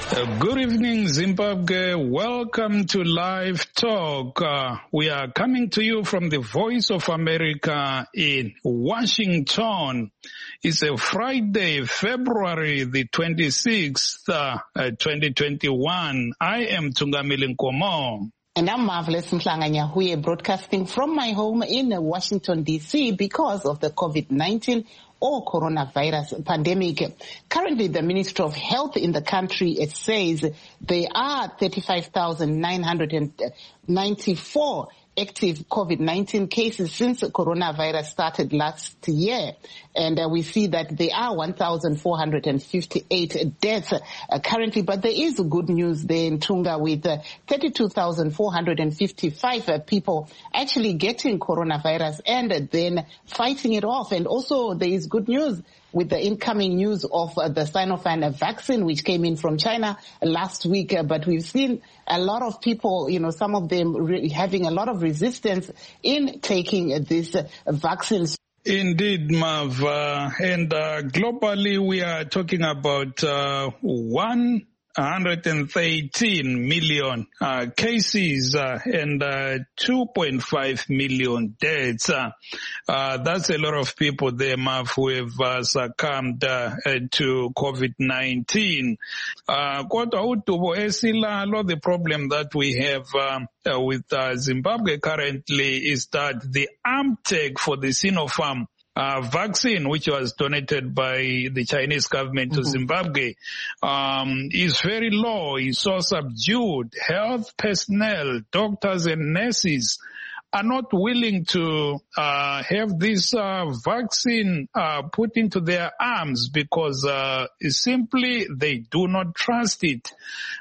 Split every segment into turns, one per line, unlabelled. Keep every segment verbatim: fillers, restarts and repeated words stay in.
Uh, good evening, Zimbabwe. Welcome to Live Talk. Uh, we are coming to you from the Voice of America in Washington. It's a Friday, February the twenty-sixth, uh, uh, twenty twenty-one. I am Tungamile Nkomo.
And I'm Marvelous Mhlanga Nyahuye, broadcasting from my home in Washington, D C because of the COVID nineteen or coronavirus pandemic. Currently, the Ministry of Health in the country, it says there are thirty-five thousand nine hundred ninety-four active COVID nineteen cases since coronavirus started last year. And uh, we see that there are one thousand four hundred fifty-eight deaths uh, currently. But there is good news there in Tunga with uh, thirty-two thousand four hundred fifty-five uh, people actually getting coronavirus and uh, then fighting it off. And also there is good news with the incoming news of uh, the Sinopharm vaccine, which came in from China last week. Uh, but we've seen a lot of people, you know, some of them re- having a lot of resistance in taking uh, this uh, vaccine.
Indeed, Mav. Uh, and uh, globally, we are talking about uh, one hundred thirteen million uh, cases uh, and uh, two point five million deaths. Uh, uh, that's a lot of people there, Mav, who have uh, succumbed uh, to COVID nineteen. Uh, the problem that we have um, uh, with uh, Zimbabwe currently is that the uptake for the Sinopharm Uh, vaccine, which was donated by the Chinese government to mm-hmm. Zimbabwe, um, is very low, is so subdued. Health personnel, doctors and nurses are not willing to uh, have this uh, vaccine uh, put into their arms because uh, simply they do not trust it.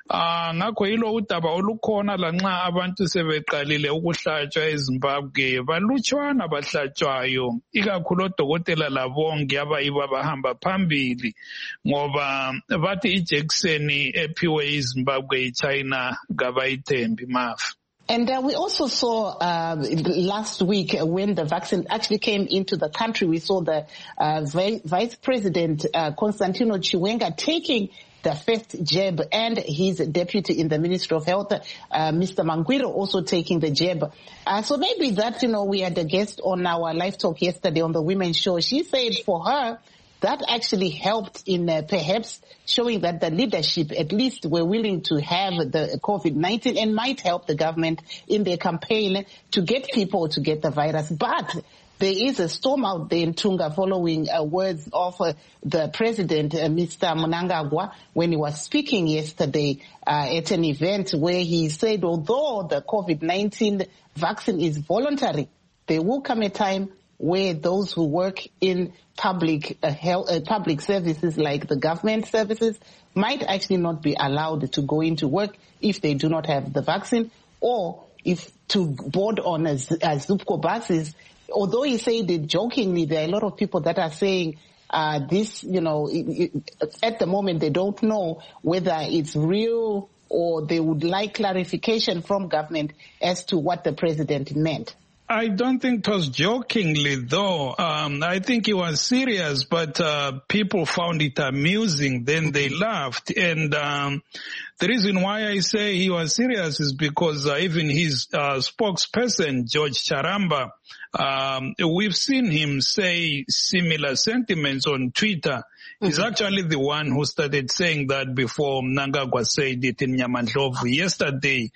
Ngakho yilo udaba olukhona lanxa abantu sebeqalile ukuhlatshwa eZimbabwe balutshwana abahlatshwayo, ikakhulu odokotela labonke abayibo abahamba phambili ngoba bathi ijekiseni ephiwe iZimbabwe iChina kabayithembi Mafu.
And uh, we also saw uh, last week uh, when the vaccine actually came into the country, we saw the uh, vi- Vice President uh, Constantino Chiwenga taking the first jab and his deputy in the Ministry of Health, uh, Mister Mangwiro, also taking the jab. Uh, so maybe that, you know, we had a guest on our live talk yesterday on the Women's Show. She said for her, that actually helped in uh, perhaps showing that the leadership at least were willing to have the COVID nineteen and might help the government in their campaign to get people to get the virus. But there is a storm out there in Tunga following uh, words of uh, the president, uh, Mister Mnangagwa, when he was speaking yesterday uh, at an event where he said although the COVID nineteen vaccine is voluntary, there will come a time where those who work in public uh, health, uh, public services like the government services might actually not be allowed to go into work if they do not have the vaccine, or if to board on a, a Zupco buses. Although he said it jokingly, there are a lot of people that are saying uh, this, you know, it, it, at the moment they don't know whether it's real or they would like clarification from government as to what the president meant.
I don't think it was jokingly, though. Um, I think he was serious, but uh, people found it amusing. Then they laughed. And um, the reason why I say he was serious is because uh, even his uh, spokesperson, George Charamba, um, we've seen him say similar sentiments on Twitter. He's actually the one who started saying that before Mnangagwa said it in Nyamandlovu yesterday.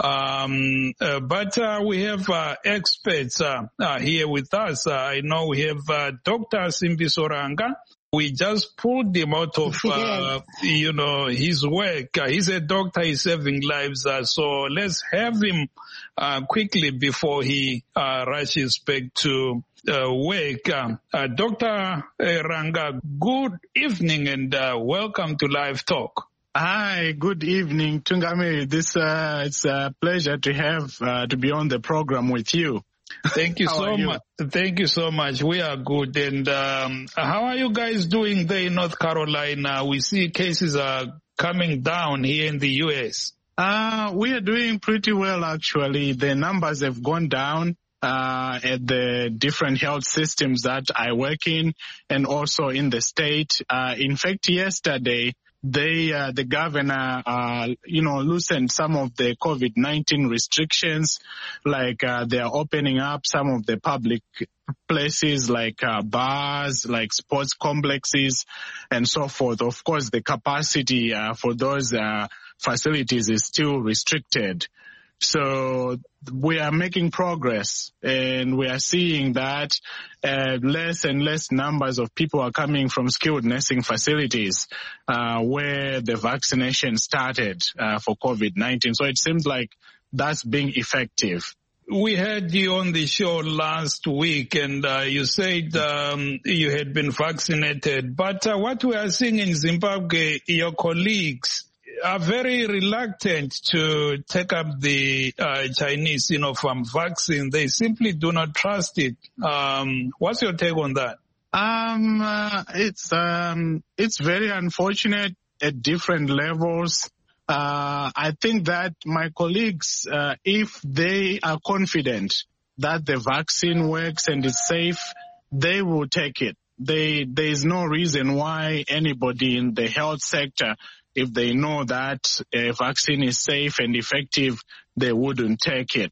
Um, uh, but uh, we have uh, experts uh, uh, here with us. Uh, I know we have uh, Doctor Simbiso Ranga. We just pulled him out of, uh, you know, his work. Uh, he's a doctor, he's saving lives. Uh, so let's have him uh, quickly before he uh, rushes back to uh, work. Uh, uh, Doctor Ranga, good evening and uh, welcome to Live Talk.
Hi, good evening, Tungami. This uh, it's a pleasure to have uh, to be on the program with you.
Thank you so much. Thank you so much. We are good. And um, how are you guys doing there in North Carolina? We see cases are coming down here in the U S.
Uh, we are doing pretty well, actually. The numbers have gone down uh, at the different health systems that I work in and also in the state. Uh, in fact, yesterday, they, uh, the governor, uh, you know, loosened some of the COVID nineteen restrictions, like uh, they are opening up some of the public places like uh, bars, like sports complexes, and so forth. Of course, the capacity uh, for those uh, facilities is still restricted. So we are making progress, and we are seeing that uh, less and less numbers of people are coming from skilled nursing facilities uh, where the vaccination started uh, for COVID nineteen. So it seems like that's being effective.
We had you on the show last week, and uh, you said um, you had been vaccinated. But uh, what we are seeing in Zimbabwe, your colleagues are very reluctant to take up the uh, Chinese Sinopharm vaccine. They simply do not trust it. Um, what's your take on that?
Um, uh, it's um, it's very unfortunate at different levels. Uh, I think that my colleagues, uh, if they are confident that the vaccine works and is safe, they will take it. They, there is no reason why anybody in the health sector, if they know that a vaccine is safe and effective, they wouldn't take it.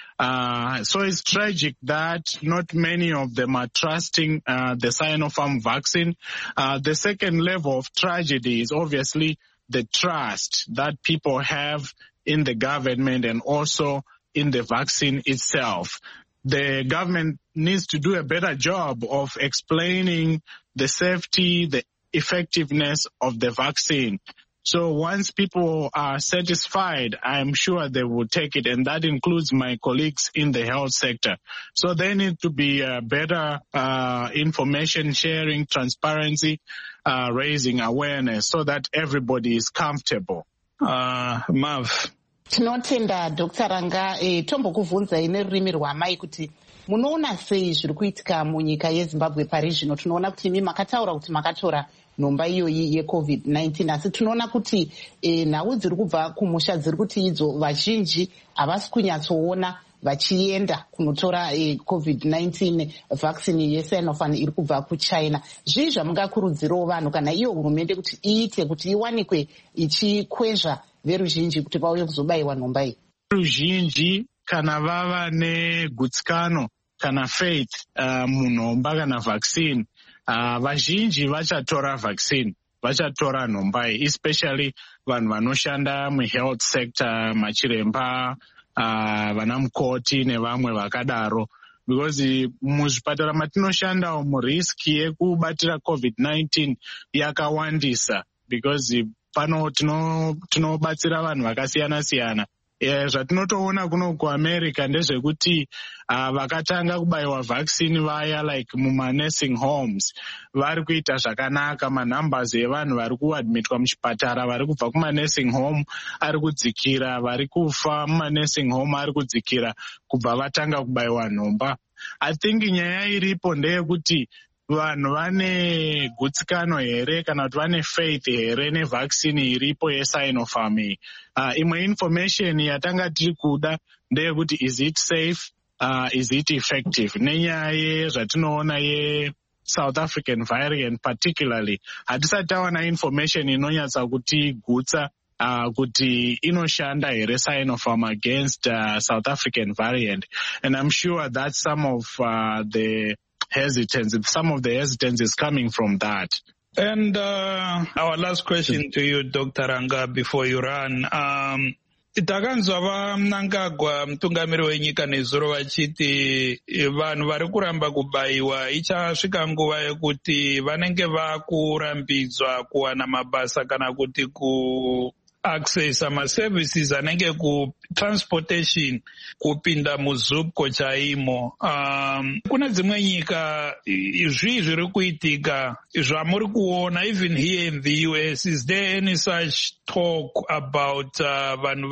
Uh, so it's tragic that not many of them are trusting uh, the Sinopharm vaccine. Uh, the second level of tragedy is obviously the trust that people have in the government and also in the vaccine itself. The government needs to do a better job of explaining the safety, the effectiveness of the vaccine. So once people are satisfied, I'm sure they will take it, and that includes my colleagues in the health sector. So there need to be uh, better uh, information sharing, transparency, uh, raising awareness so that everybody is comfortable.
Uh, Mav.
Tinotenda Doctor Ranga, eh, tombokuvunza ine rurimi rwamai kuti munoona sei zviri kuitika munyika yeZimbabwe pari zvino. Tinoona kuti imi makataura kuti makatora nhomba iyoyi yecovid nineteen, asi tinoona kuti eh, nhau dziri kubva kumusha dziri kuti idzo vazhinji havasi kunyatsoona vachienda kunotora eh, covid nineteen vaccine yeSinopharm iri kubva kuChina. Zvii zvamungakurudzirawo vanhu kana iyo hurumende kuti iite kuti iwanikwe ichikwezva veruzhinji kuti vauye kuzobayiwa nhomba iyi?
Ruzhinji kana vava negutsikano kana faith uh, munhomba kana vaccine, uh, vazhinji vachatora vaccine, vachatora nhomba iyi, especially vanhu vanoshanda muhealth sector, machiremba, uh, vana mukoti nevamwe vakadaro, because muzvipatara matinoshanda umu risk yekubatira covid nineteen yakawandisa, because pano tinobatsira vanhu vakasiyana siyana. E, zvatinotoona kuno kuAmerica ndezvekuti uh, vakatanga kubayiwa vaccine vaya like muma nursing homes vari kuita zvakanaka. Manumbers evanhu vari kuadmitwa muchipatara vari kubva kuma nursing home ari kudzikira, vari kufa muma nursing home ari kudzikira kubva vatanga kubayiwa nhomba. I think nyaya iripo ndeyekuti vanhu vane gutsikano here kana kuti vane faith here nevaccine iripo yeSinopharm iyi. Uh, imwe information yatanga tiri kuda ndeyekuti is it safe, uh, is it effective. Nenyaya yezvatinoona ye South African variant particularly, hatisati tawana information inonyatsa kuti gutsa Uh, kuti inoshanda here Sinopharm against uh, South African variant, and I'm sure that some of uh, the hesitance, some of the hesitance is coming from that.
And uh, our last question to you, Doctor Ranga, before you run. Um, takanzwa vaMnangagwa mutungamiri wenyika nezuro vachiti vanhu vari kuramba kubayiwa ichasvika nguva yekuti vanenge vakurambidzwa kuwana mabasa kana kuti ku access amaservices anenge ku transportation kupinda muzupco chaimo. Um, kuna dzimwe nyika izvi zviri kuitika zvamuri kuona even here in the U S, is there any such talk about uh, vanhu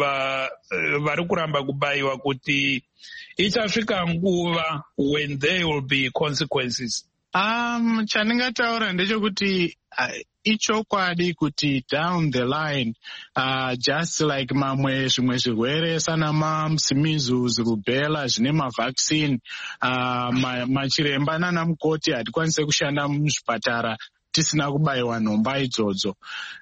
vari kuramba kubayiwa kuti ichasvika nguva when there will be consequences?
Um, chandingataura ndechekuti uh, ichokwadi kuti down the line, uh, just like mamwe zvimwe zvirwere sana mumps, measles, rubella zvine mavaccine, uh, ma, machiremba nana mukoti hatikwanise kushanda muzvipatara tisina kubayiwa nhomba idzodzo.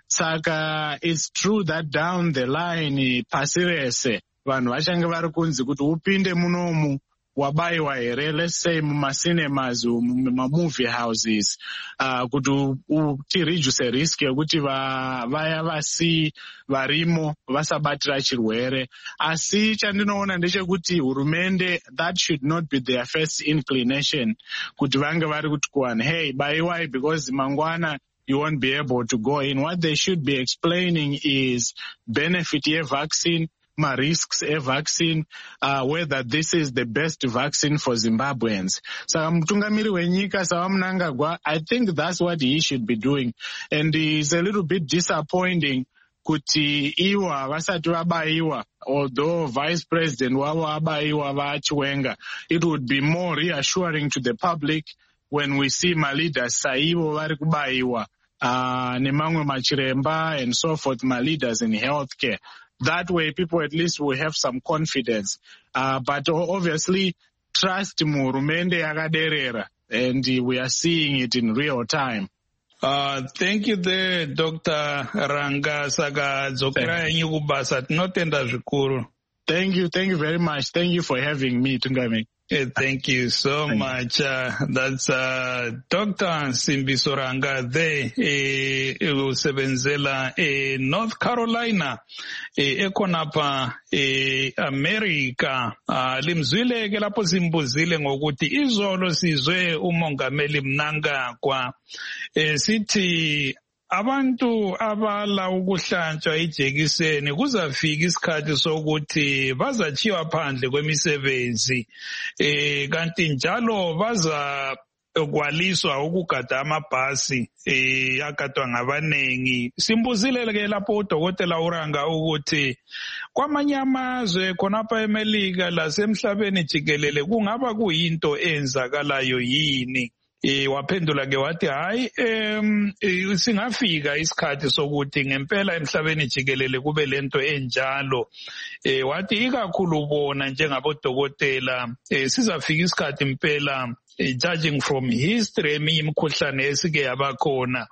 Saka it's true that down the line pasi rese vanhu vachange vari kunzi kuti upinde munomu wabayiwa here, let's say mumacinemas, mumamovie houses, uh, kuti tireduce risk yekuti vaya vasi varimo vasabatira chirwere. Asi chandinoona ndechekuti hurumende, that should not be their first inclination, kuti vange vari kuti kuvanhu, hey, bayiwai because mangwana you won't be able to go in. What they should be explaining is benefit ye vaccine, ma risks a vaccine, uh, whether this is the best vaccine for Zimbabweans. So Mutungamiri Wenyika Sawa Mnangagwa, I think that's what he should be doing. And it's a little bit disappointing kuti iwa vasati vabaiwa, although Vice President wavo abaiwa vaChiwenga. It would be more reassuring to the public when we see my leaders saivo vari kubaiwa, uh, nemamwe machiremba and so forth, my leaders in healthcare. That way, people at least will have some confidence. Uh, but obviously, trust muhurumende yakaderera, and uh, we are seeing it in real time.
Uh, thank you there, Doctor Ranga Saka Dzokera Nyugubasa. Tinotenda zvikuru.
Thank you, thank you very much. Thank you for having me, Tungame.
Uh, thank you so thank much. Uh, that's uh, Doctor Simbiso Ranga there, uh, usebenzela uh, North Carolina, uh, ekonapa uh, America. Uh, limzwile ke lapho simbuzile ngokuthi izolo sizwe umongameli Mnangagwa uh, sithi abantu abala ukuhlanjwa ijekiseni kuzafika isikhathi sokuthi bazachiwa phandle kwemisebenzi, eh kanti njalo baza kwaliswa ukugada amabhasi eh agadwa ngabanengi. Simbuzile ke lapho udokotela uRanga ukuthi kwamanye amazwe khonapha eMelika lasemhlabeni jikelele kungaba kuyinto enzakalayo yini. Eh waphendula ke wathi hayi em singafika isikhathi sokuthi ngempela emhlabeni jikelele kube lento enjalo. Eh wathi ikakhulu bona njengabodokotela eh sizafika isikhathi impela eh, judging from history eminye imikhuhlane esike yabakhona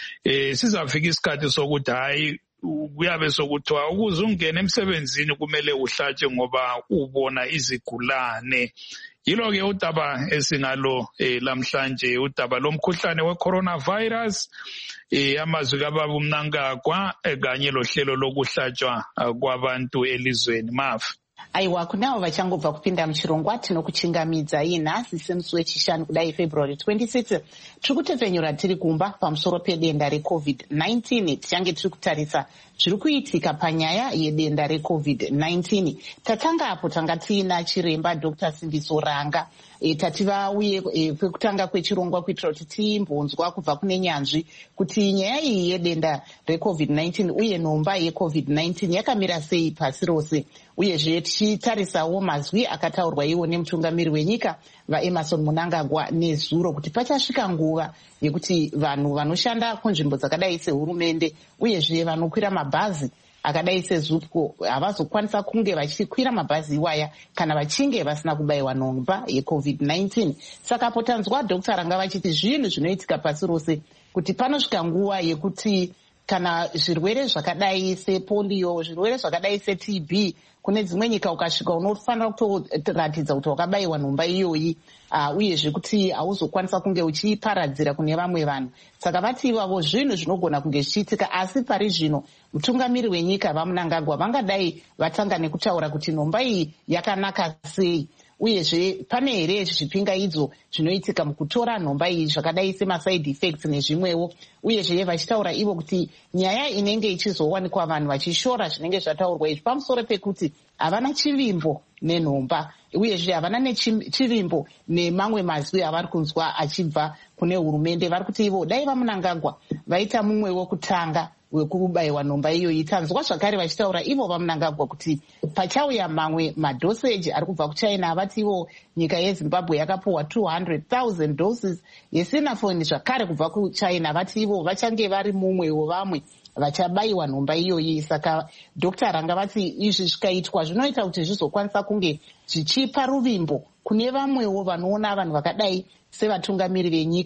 eh sizafika isikhathi sokuthi hayi kuyabe sokuthiwa ukuze ungene emsebenzini kumele uhlatshe ngoba ubona izigulane. Yilo ke udaba esingalo eh, lamhlanje udaba lomkhuhlane we-coronavirus eh, amazwi kababa Mnangagwa kanye lohlelo lokuhlatshwa uh, kwabantu elizweni. Mafu
aiwa kunavo vachangobva kupinda muchirongwa tinokuchingamidza inhasi semusi wechishanu kudai February twenty-sixth tiri kutepfenyura tiri kumba pamusoro pedenda recovid nineteen. tichange tiri kutarisa zviri kuitika panyaya yedenda recovid nineteen. tatanga apo tanga tiina chiremba Doctor Simbiso Ranga e, tativa uye e, kwekutanga kwechirongwa kuitira kuti timbonzwa kubva kune nyanzvi kuti nyaya iyi yedenda recovid nineteen uye nhomba yecovid nineteen yakamira sei pasi rose, uyezve tichitarisawo mazwi akataurwa iwo nemutungamiri wenyika vaEmmerson Mnangagwa nezuro kuti pachasvika nguva yekuti vanhu vanoshanda kunzvimbo dzakadai sehurumende uyezve vanokwira mabhazi akadai seZUPCO havazokwanisa kunge vachikwira mabhazi iwaya kana vachinge vasina kubayiwa nhomba yecovid nineteen. saka po tanzwa Doctor Ranga vachiti zvinhu zvinoitika pasi rose kuti panosvika nguva yekuti kana zvirwere zvakadai sepolio, zvirwere zvakadai seT B, kune dzimwe nyika ukasvika unofanira kutoratidza kuti wakabayiwa nhomba iyoyi, uh, uyezve kuti hauzokwanisa kunge uchiparadzira kune vamwe vanhu. Saka vati ivavo zvinhu zvinogona kunge zvichiitika, asi pari zvino mutungamiri wenyika vaMnangagwa vangadai vatanga nekutaura kuti nhomba iyi yakanaka sei, uyezve pane here zvipingaidzo zvinoitika mukutora nhomba iyi zvakadai semaside effects nezvimwewo, uyezve vachitaura ivo kuti nyaya inenge ichizowanikwa vanhu vachishora zvinenge zvataurwa izvi pamusoro pekuti havana chivimbo nenhomba, uyezve havana nechivimbo nemamwe mazwi avari kunzwa achibva kune hurumende. Vari kuti ivo dai vaMnangagwa vaita mumwe wokutanga wekubayiwa nhomba iyoyi. Tanzwa zvakare vachitaura ivo vaMnangagwa kuti pachauya mamwe madoseji ari kubva kuChina, avati ivo nyika yeZimbabwe yakapuhwa two hundred thousand doses yesinafoni zvakare kubva kuChina, avati ivo vachange vari mumwe wevamwe vachabayiwa nhomba iyoyi. Saka Doctor Ranga vati izvi zvikaitwa zvinoita kuti zvizokwanisa kunge zvichipa ruvimbo kune vamwewo vanoona vanhu vakadai sevatungamiri venyika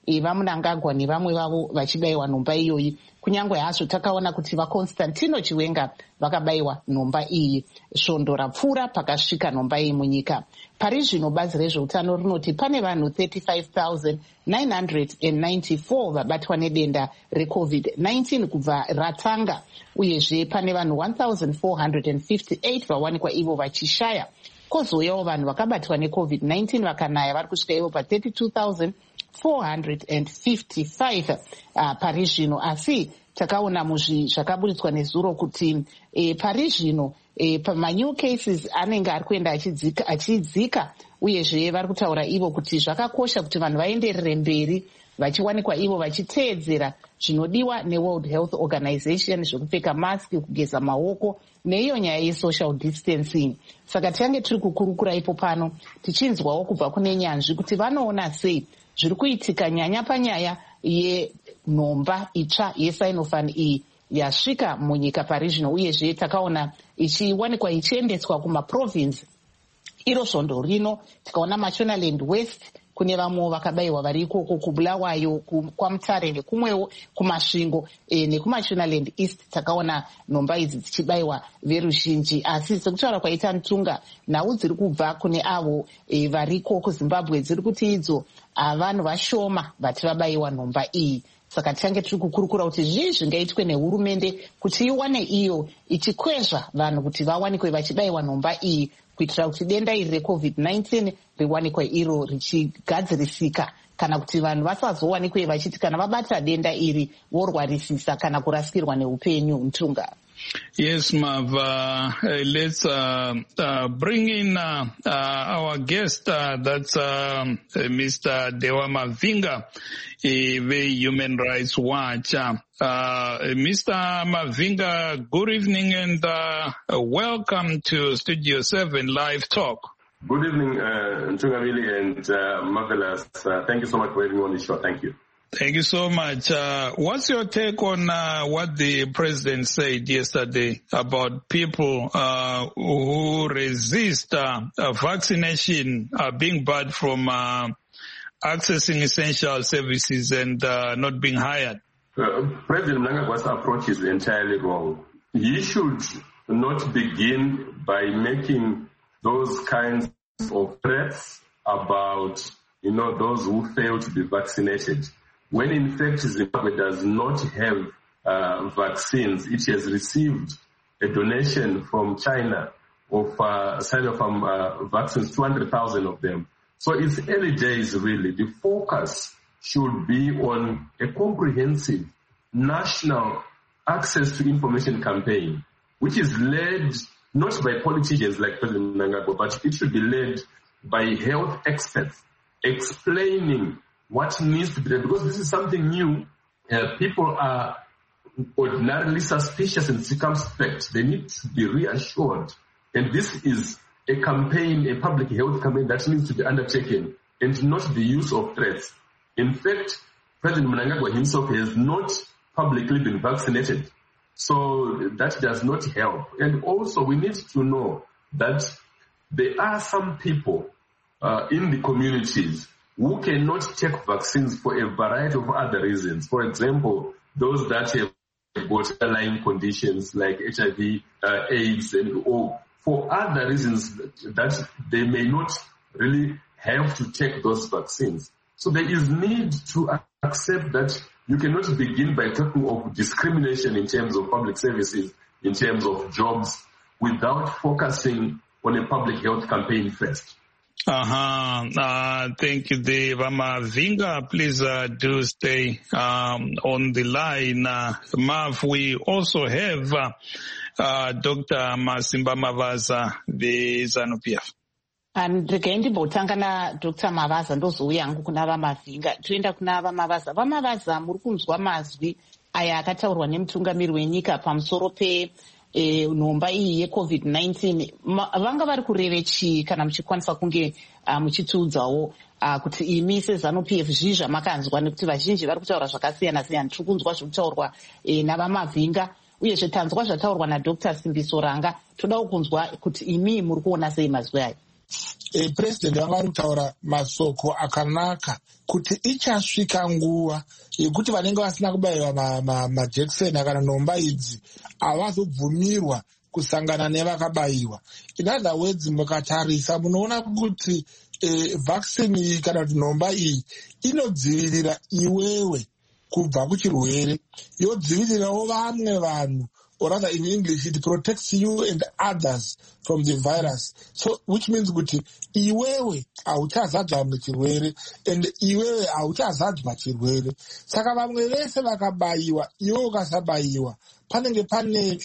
vamunangagwa nevamwe vavo vachibayiwa nhomba iyoyi, kunyange hazvo takaona kuti vaconstantino chiwenga vakabayiwa nhomba iyi. Svondo rapfuura pakasvika nhomba iyi munyika. Pari zvino bazi rezveutano rinoti pane vanhu thirty-five thousand nine hundred ninety-four vabatwa nedenda recovid nineteen kubva ratanga, uyezve pane vanhu one thousand four hundred fifty-eight vawanikwa ivo vachishaya. Kozouyawo vanhu vakabatwa necovid nineteen vakanaya vari kusvika ivo pa thirty-two thousand four hundred fifty-five uh, pari zvino. Asi takaona muzvi zvakaburitswa nezuro kuti e, pari zvino e, pamanew cases anenge ari kuenda achidzika, achidzika uyezve vari kutaura ivo kuti zvakakosha kuti vanhu vaenderere mberi vachiwanikwa ivo vachiteedzera zvinodiwa neWorld Health Organization zvekupfeka maski, kugeza maoko neiyo nyaya yesocial distancing. Saka tiange tiri kukurukura ipo pano tichinzwawo kubva kune nyanzvi kuti vanoona sei zviri kuitika nyanya panyaya yenhomba itsva yeSinopharm iyi yasvika munyika pari zvino, uyezve takaona ichiwanikwa ichiendeswa kumaprovince. Iro svondo rino tikaona Mashonaland West kune vamwewo vakabayiwa vari ikoko, kuBulawayo, kwaMutare nekumwewo kumasvingo e, nekuMashonaland East takaona nhomba idzi dzichibayiwa veruzhinji. Asi sekutaura kwaita Ntunga, nhau dziri kubva kune avo e, variko kuZimbabwe dziri kuti idzo vanhu vashoma vati vabayiwa nhomba iyi. Saka tichange tiri kukurukura kuti zvii zvingaitwe nehurumende kuti iwane iyo ichikwezva vanhu kuti vawanikwe vachibayiwa nhomba iyi, kuitira kuti denda iri recovid nineteen riwanikwe iro richigadzirisika, kana kuti vanhu vasazowanikwe vachiti kana vabata denda iri vorwarisisa kana kurasikirwa neupenyu. Ntunga.
Yes, Mav, uh, let's uh, uh, bring in uh, uh, our guest, uh, that's uh, Mister Dewa Mavinga, uh, the Human Rights Watch. Uh, uh, Mister Mavinga, good evening and uh, welcome to Studio seven Live Talk.
Good evening, uh, Ntungavili and uh, Marvelous. Uh, thank you so much for having me on the show. Thank you.
Thank you so much. Uh, what's your take on uh, what the president said yesterday about people uh, who resist uh, uh, vaccination uh, being barred from uh, accessing essential services and uh, not being hired?
Uh, President Mnangagwa's approach is entirely wrong. He should not begin by making those kinds of threats about, you know, those who fail to be vaccinated. When in fact Zimbabwe does not have uh, vaccines, it has received a donation from China of uh, Sinopharm uh, vaccines, two hundred thousand of them. So it's early days really. The focus should be on a comprehensive national access to information campaign, which is led not by politicians like President Mnangagwa, but it should be led by health experts explaining what needs to be done, because this is something new. Uh, people are ordinarily suspicious and circumspect. They need to be reassured. And this is a campaign, a public health campaign that needs to be undertaken and not the use of threats. In fact, President Mnangagwa himself has not publicly been vaccinated. So that does not help. And also we need to know that there are some people uh, in the communities who cannot take vaccines for a variety of other reasons. For example, those that have got underlying conditions like H I V, uh, AIDS, and or for other reasons that they may not really have to take those vaccines. So there is need to accept that you cannot begin by talking of discrimination in terms of public services, in terms of jobs, without focusing on a public health campaign first.
Uh-huh. Uh, thank you, Dave. Mavinga, please uh, do stay um, on the line. Uh, Mav, we also have uh, uh, Doctor Masimba Mavaza, the ZANU-P F.
ndikaendi mbotanga naDr Mavaza ndozouya hangu kuna vaMavinga. Toenda kuna vaMavaza. vaMavaza, muri kunzwa mazwi aya akataurwa nemutungamiri wenyika pamusoro pe E, nhomba iyi yecovid nineteen. Vanga vari kureve chii kana muchikwanisa kunge uh, muchitiudzawo uh, kuti imi seZANU-P F zvii zvamakanzwa, nekuti vazhinji vari kutaura zvakasiyana siyana. Tiri kunzwa zviri kutaurwa e, navaMavinga, uyezve tanzwa zvataurwa naDr Simbiso Ranga. Todawo kunzwa kuti imi muri kuona sei mazwi aya.
e, president vanga vari kutaura masoko akanaka kuti ichasvika nguva yekuti vanenge vasina kubayiwa majekiseni kana nhomba idzi havazobvumirwa kusangana nevakabayiwa. In other words, mukatarisa munoona kuti e, vaccine iyi kana kuti nhomba iyi inodzivirira iwewe kubva kuchirwere, yodzivirirawo vamwe vanhu, or rather in English it protects you and others from the virus. So which means kuti iwewe hauchazadzwa nechirwere and iwewe hauchazadzwa chirwere. Saka vamwe vese vakabayiwa, iwe ukasabayiwa, panenge pane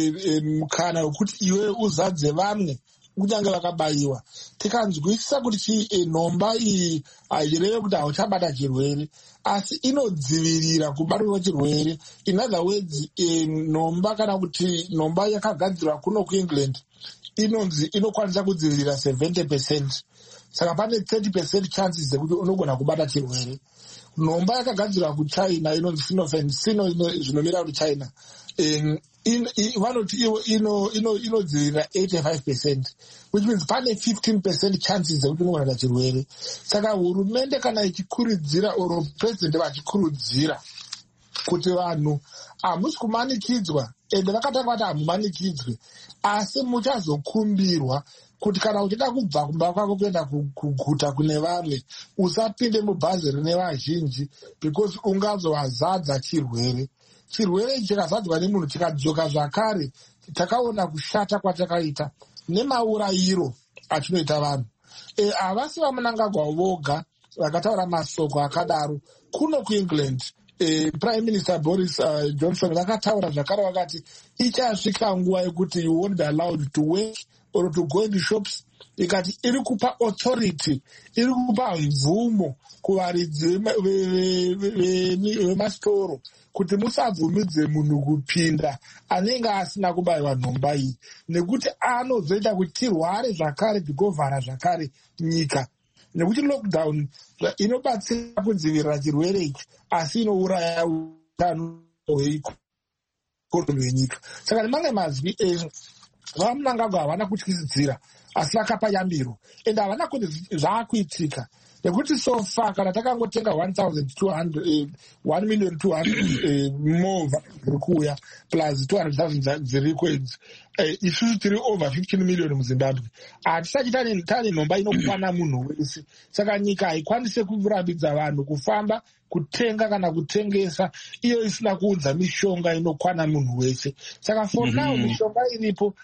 mukana e, e, wekuti iwewe uzadze vamwe kunyange vakabayiwa. Tikanzwisisa kuti e, nhomba iyi haireve kuti hauchabata chirwere, asi inodzivirira kubatwa kwechirwere. In other words, e, nhomba kana kuti nhomba yakagadzirwa kuno kuEngland inonzi inokwanisa kudzivirira seventy percent. Saka pane thirty percent chances dzekuti unogona kubata chirwere. Nhomba yakagadzirwa kuChina inonzi Sinopharm, Sino zvinomira kuti China, um, in, in, vanoti ino ino inodzivirira eighty-five percent, which means pane fifteen percent chances dzekuti unogona kubata chirwere. Saka hurumende kana ichikurudzira or president vachikurudzira kuti vanhu hamusi kumanikidzwa, ende vakatanga kuti hamumanikidzwe, asi muchazokumbirwa kuti kana uchida kubva kumba kwako kuenda kuguta kune vamwe usapinde mubhazi rine vazhinji, because ungazovazadza chirwere. Chirwere chikazadzwa nemunhu chikadzoka zvakare, takaona kushata kwachakaita nemaurayiro achinoita vanhu. E, havasi vamunangagwa voga vakataura masoko akadaro. Kuno kuEngland e, Prime Minister Boris uh, Johnson vakataura zvakare, vakati ichasvika nguva yekuti you won't be allowed to work or to go into shops. Ikati iri kupa authority, iri kupa mvumo kuvaridzi vemastoro kuti musabvumidze munhu kupinda anenge asina kubayiwa nhomba iyi, nekuti anozoita kuti tirware zvakare tigovhara zvakare nyika. Nekuti lockdown inobatsira kudzivirira chirwere ichi, asi inouraya utano hweikonomi yenyika. Saka nemamwe mazwi vamunangagwa havana kutyisidzira, asi vakapa yambiro, ende havana kuti zvaakuitika. Nekuti sofa kana takangotenga one thousand two hundred, eh, one million two hundred eh, movha dziri kuuya plus two hundred thousand dziriko idzi, eh, isusu tiri over fifteen million muZimbabwe. Hatisati tane nhomba inokwana munhu wese. Saka nyika haikwanise kurambidza vanhu kufamba kutenga kana kutengesa iyo isina kuudza mishonga inokwana munhu wese. Saka for mm-hmm. now mishonga iripo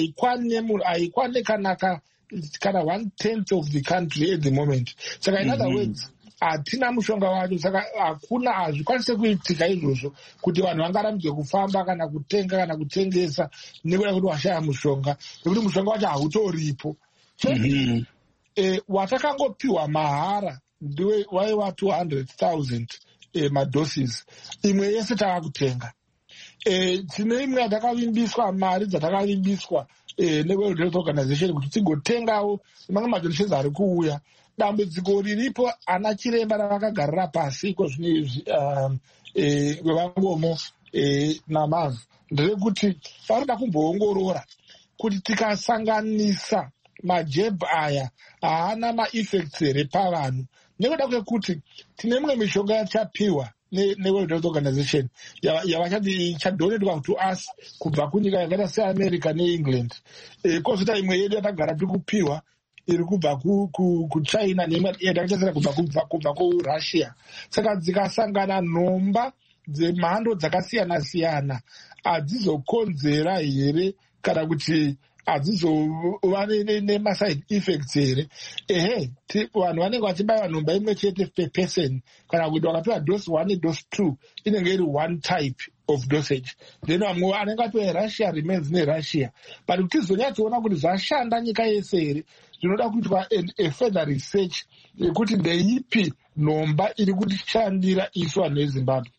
haikwane kanaka kana one tenth of the country at the moment. Saka in other mm-hmm. words, hatina mushonga wacho. Saka hakuna, hazvikwanise kuitika izvozvo kuti vanhu vangarambidze kufamba kana kutenga kana kutengesa nekuda kuti washaya mushonga, nekuti mushonga wacho hautoripo. Mm-hmm. E, watakangopiwa mahara ndiwe waiwa two hundred thousand e, madoses, imwe yese takakutenga. E, tine imwe yatakavimbiswa, mari dzatakavimbiswa e, neWorld Health Organization kuti tigotengawo mamwe madonations ari kuuya. Dambudziko riripo, ana chiremba ravakagarira pasi iko zvine um, e, vangomo e, namazvo nderekuti vanoda kumboongorora kuti tikasanganisa majeb aya haana maeffects here pavanhu, nekuda kwekuti tine imwe mishonga yachapiwa neWorld Health Organization yavachati ichadonetwa to us kubva kunyika yakaita seAmerica neEngland. E, kozota imwe yedu yatagara tiri kupiwa iri kubva kuChina neimwe yatachasira kubva kuRussia. Saka dzikasangana nhomba dzemhando dzakasiyana siyana, hadzizokonzera here kana kuti hadzizova nemaside effects here? Ehe, vanhu vanenge vachibayiwa nhomba imwe chete per person, kana kuti vakapiwa dose one dose two inenge iri one type of dosage, then vamwe anenge apiwa Russia remains neRussia. But kuti tizonyatsoona kuti zvashanda nyika yese here, zvinoda kuitwa a further research yekuti ndeipi nhomba iri kutishandira isu vanhu veZimbabwe.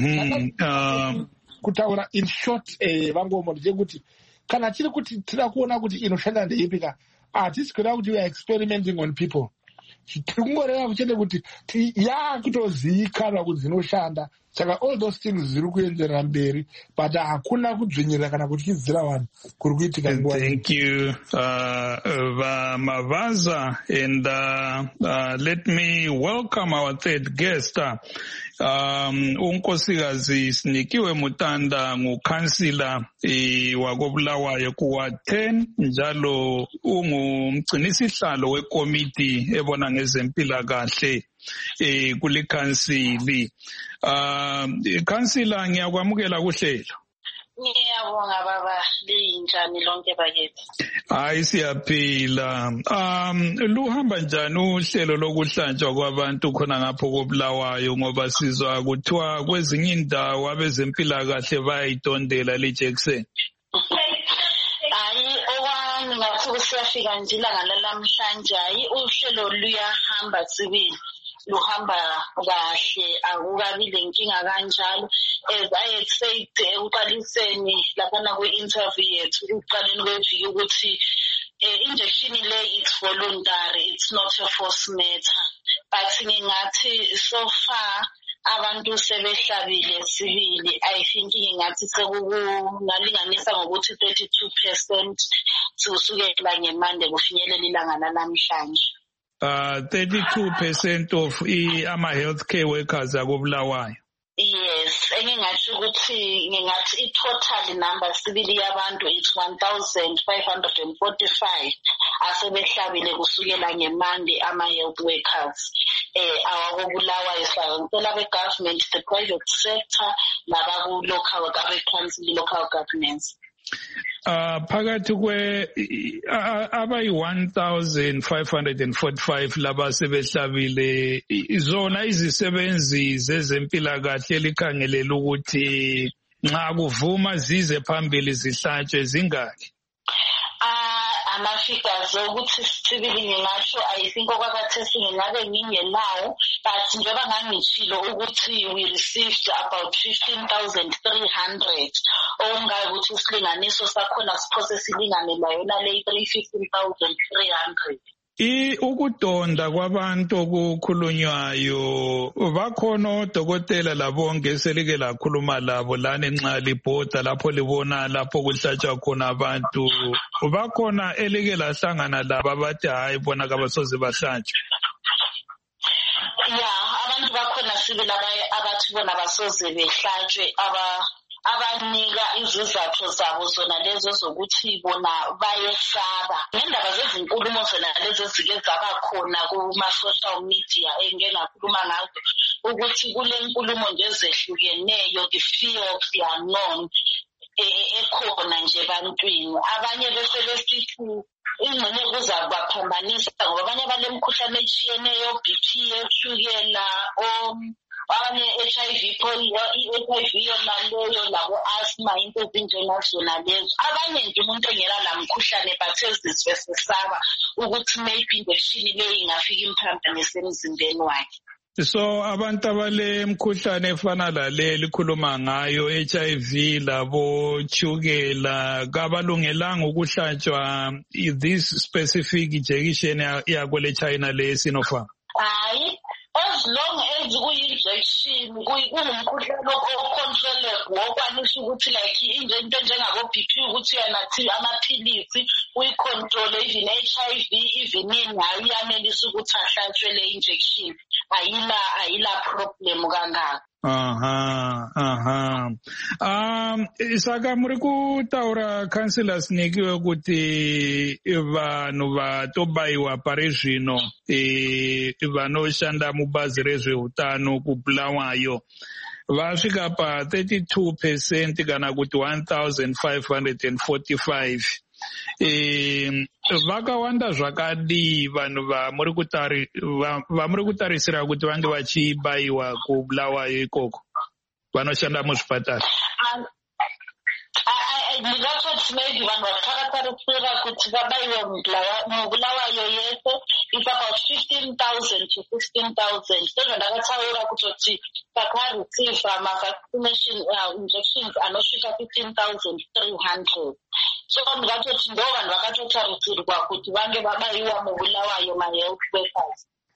Kutaura in short, eh, vangomo ndechekuti kana tiri kuti tira kuona kuti inoshanda ndeipika, hatisi kuda kuti we are experimenting on people. Tiri kungoreva kuchende kuti yaakutozivikanwa kuti dzinoshanda, saka all those things ziri kuenderera mberi but hakuna kudzvinyirira kana kutyidzira vanhu kuri kuitika nguva.
Thank you uh, uh, Mavaza, and uh, uh, let me welcome our third guest. Uh, um unkosikazi Sinikiwe Mutanda ngukhansila eh, wakobulawayo kuwa ten njalo ungumgcinisihlalo wekomiti ebona ngezempilakahle eh kule khansili. Uh, khansila ngiyakwamukela kuhlelo.
Ngiyabonga baba, linjani lonke bakithi?
Hayi siyaphila. Um luhamba njani uhlelo lokuhlanjwa kwabantu khona ngapho kobulawayo, ngoba sizwa kuthiwa kwezinye indawo abezempilakahle bayayidondela le jekiseni?
Hayi okwami ngathi kusiyafika nje ilanga lalamhlanje, hayi uhlelo luyahamba sibili. Luhamba kahle, akukabi lenkinga kanjalo. As I had said uqaliseni lapha kwi-interview yethu uqaleni kweviki ukuthi injection le it's voluntary, it's not a force matter. But ngingathi so far abantu sebehlabile sibili, I think ngingathi sekunalinganisa ngokuthi thirty-two percent kusukela ngeMonday kufinyelela ilanga lalamhlanje.
Uh, thirty-two percent of ama-healthcare workers akobulawayo.
Yes, engingathi ukuthi ngingathi i-total number sibili yabantu it's one thousand five hundred forty-five asebehlabile kusukela ngeMonday ama-health workers. Eh awakobulawayo sicela be-government, the private sector, labaku-local abe-council, local governments.
Uh, phakathi kwe abayi one thousand five hundred forty-five laba sebehlabile, zona izisebenzi zezempilakahle likhangelela ukuthi nxa kuvuma zize phambili zihlatshwe zingaki?
Ama-figures ukuthi sibili ngingasho I think okwakhathesi ngingabe ngingenawo, but njengoba ngangitshilo ukuthi we received about fifteen thousand three hundred, okungayo ukuthi isilinganiso sakhona siphose silingane la yona le fifteen thousand three hundred.
I ukudonda kwabantu okukhulunywayo, bakhona odokotela labonke selike lakhuluma labo lana nxa libhoda lapho libona lapho kuhlatshwa khona abantu, bakhona elike lahlangana labo abathi hayi bona kabasoze bahlatshwe?
Yeah, abantu bakhona sibili abathi bona basoze behlatshwe, aba abanika izizathu zabo zona lezo zokuthi bona bayesaba. Ngendaba zezinkulumo zona lezo zike zaba khona kuma-social media engengakhuluma ngazo ukuthi kule nkulumo nje ezehlukeneyo, the fear of the unknown ekhona nje bantwini. Abanye bese besithi ingxenye kuzabaphambanisa ngoba abanye balemkhuhlane etshiyeneyo, B P, ushukela, abanye H I V, i-H I V yona leyo, labo asthma, into ezinjengazona lezo. Abanye nje umuntu engela la mkhuhlane but ezizwe sesaba ukuthi maybe injection leyo ingafika imphambanise emzimbeni wakhe.
So abantu abale mkhuhlane efana lale likhuluma ngayo, H I V labo chukela, kabalungelanga ukuhlatshwa this specific injection yakwele China le Sinopharm?
Hayi, as long as kuyi-injection kungumkhuhlane ocontrolable okwanisa ukuthi like into njengabo B P ukuthi yanathi amaphilisi uyicontrole, even H I V even in hayi uyanelisa ukuthi ahlatshwe le injection, ayila ayila problem kangaka.
Aha, aha. Um, saka muri kutaura Councillor Sinikiwe ukuthi vanhu vatobayiwa pari zvino e vanoshanda mubazi rezveutano kubulawayo vasvika pa thirty-two percent kana kuti one thousand five hundred forty-five. Eh vakawanda zvakadi vanhu vamuri kutari vamuri kutarisira kuti vange vachibayiwa kubulawayo ikoko vanoshanda muzvipatara?
Ndingatoti maybe vanhu vakatarisira kuti vabayiwe mubulawayo yese it's about fifteen thousand to sixteen thousand. Sezvo ndakataura kutoti vakareceive ma-vaccination injections anosvika fifteen thousand three hundred. So ndingatoti ndo vanhu vakatotarisirwa kuti vange vabayiwa mubulawayo ma-health workers.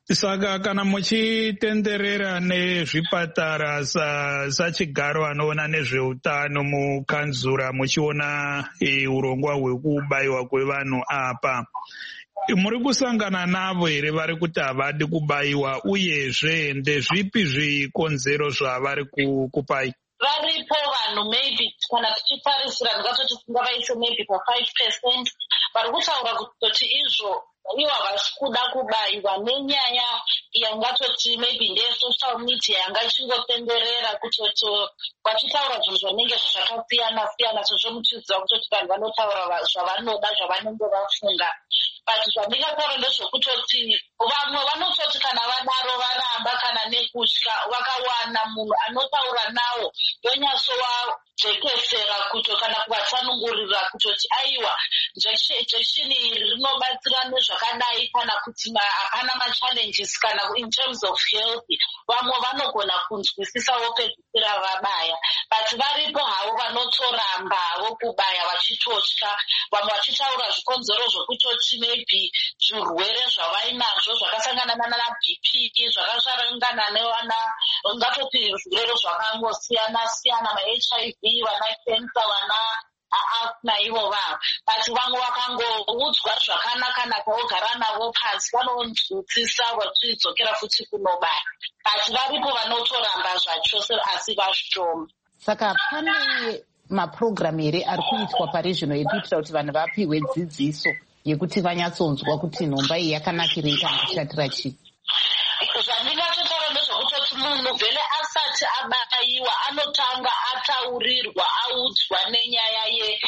Saka kana muchitenderera nezvipatara sachigaro anoona nezveutano mukanzura muchiona e, urongwa hwekubayiwa kwevanhu apa, muri kusangana navo here vari kuti havadi kubayiwa, uyezve ndezvipi zvikonzero zvavari kupai?
Varipo vanhu maybe kana tichitarisira ndingatoti tingavaise maybe pa-five percent vari kutaura kutoti izvo ivo havasi kuda kubayiwa nenyaya yangatoti maybe ndeye-social media yanga ichingotenderera kutoti vachitaura zvinhu zvanenge zvakasiyana siyana, sezvo muchiziva kutoti vanhu vanotaura zvavanoda zvavanenge vafunga. But zvandingataura ndezvokutoti vamwe vanototi kana vadaro varamba kana nekutya vakawana munhu anotaura nawo yonyasovajekesera kuto kana kuvatsanungurira kutoti aiwa injection iri rinobatsira nezvakadai kana kuti hapana machallenges kana in terms of health. Vamwe vanogona kunzwisisa vopedzisira vabaya, but varipo havo vanotoramba havo kubaya vachitotya, vamwe vachitaura zvikonzero zvokutoti maybe zvirwere zvavainazvo zvakasangana nana B P zvakasangana newana ngatoti zvirwere zvakangosiyana siyana, ma-H I V, vana cancer, vana asthma ivo vavo, but vamwe vakangoudzwa zvakanaka-naka vogara navo pasi vanonzwisisa vachidzokera futi kunobaya, but varipo vanotoramba zvachose asi vashoma.
Saka pane mapurogiramu here ari kuitwa pari zvino ekuitira kuti vanhu vapiwe dzidziso yekuti vanyatsonzwa kuti nhomba iyi yakanakirei kana kushatira chii?
Zvandingatotaura ndezvokutoti munhu vhele asati abayiwa anotanga ataurirwa audzwa nenyaya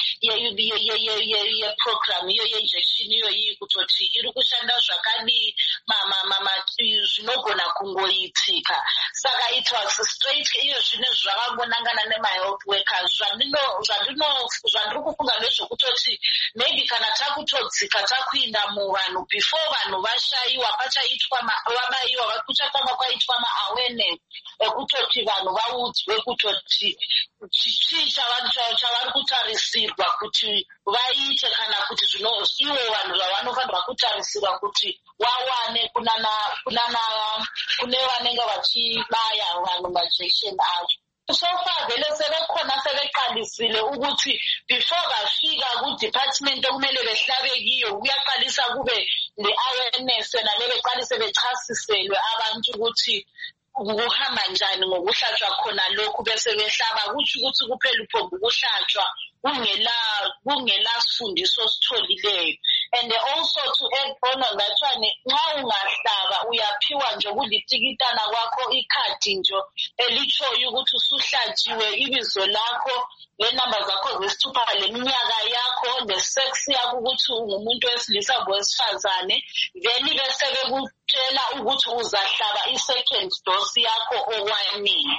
yepurogiramu iyo yeinjection iyoyi kutoti iri kushanda zvakadii, zvinogona kungoitika. Saka it was straight iyo zvinezvi zvakangonangana nema-health workers. Zvandiri kufunga ndezvokutoti maybe kana takutodzika takuinda muvanhu before vanhu vashayiwa pachaitwa vabayiwa kuchatanga kwaitwa ma-awareness ekutoti vanhu vaudzwe kutoti chii chavari kutarisirwa kuti vaite kana kuti ivo vanhu zvavanofanirwa kutarisirwa kuti wawane kune vanenge vachibaya vanhu majection acho. So far vele sevekhona seveqalisile ukuthi before bafika kudepartment okumele behlabe kiyo kuyaqalisa kube le-awareness nale beqalise bechasiselwe abantu ukuthi kuhamba njani ngokuhlatshwa khona lokhu bese behlaba, kutsho ukuthi kuphela uphomba ukuhlatshwa kungela sifundiso sitholileyo. And also to add on on that one, nxa ungahlaba uyaphiwa nje kulitikitana kwakho ikhadi nje elitshoyo ukuthi usuhlatshiwe, ibizo lakho, lenamba zakho zesithupha, leminyaka yakho, le-sex yakho ukuthi ungumuntu wesilisa ngowesifazane, then bese bekutshela ukuthi uzahlaba i-second dose yakho okwanini.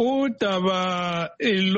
Udaba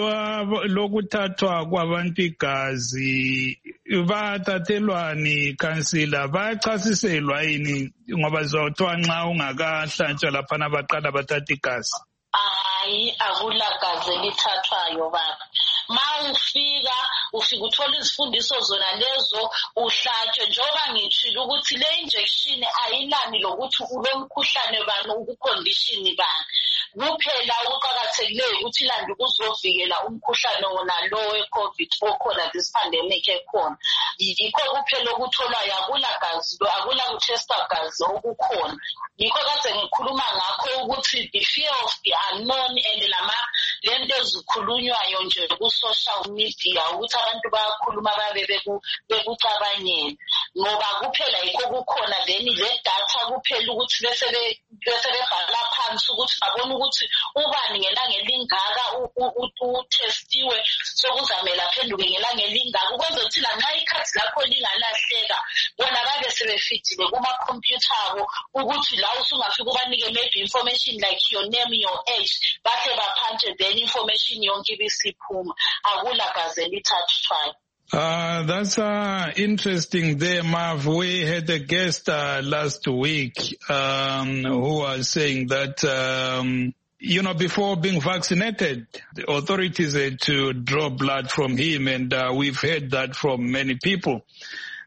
lokuthathwa kwabantu igazi bathathelwani kansila, bayachasiselwa yini ngoba zothiwa nxa ungakahlatshwa laphana baqala bathatha igazi?
Hayi, akulagazi elithathwayo baba. Ma ufika ufika uthola izifundiso zona lezo uhlatshwe, njengoba ngitshilo ukuthi le injection ayilani lokuthi ulomkhuhlane bani ukucondition bani. Kuphela ukuqakathekileyo ukuthi landi ukuzovikela umkhuhlane wona lo we-COVID okhona, this pandemic ekhona. Yikho kuphela ukutholwayo, akulagazi akula kutesta gazi okukhona. Yikho kade ngikhuluma ngakho ukuthi the fear of the unknown and lama lento ezikhulunywayo nje ku-social media ukuthi abantu bayakhuluma babe bekucabanyela, ngoba kuphela yikho kukhona then le data kuphela ukuthi bese bebhala phansi ukuthi babone ukuthi ubani ngelanga elingaka utestiwe sokuzamela aphenduke ngelanga elingaka, ukwenzela ukuthi lanxa ikhathi lakho lingalahleka bona babe sebefitile kumakhompyutha abo ukuthi la usungafika ubanike maybe information like your name, your age, bahle baphanthe then information yonke ibisiphuma. Akulagazi elithathwayo.
Uh, that's uh, interesting there, Marv. We had a guest uh, last week um, who was saying that, um, you know, before being vaccinated, the authorities had to draw blood from him, and uh, we've heard that from many people,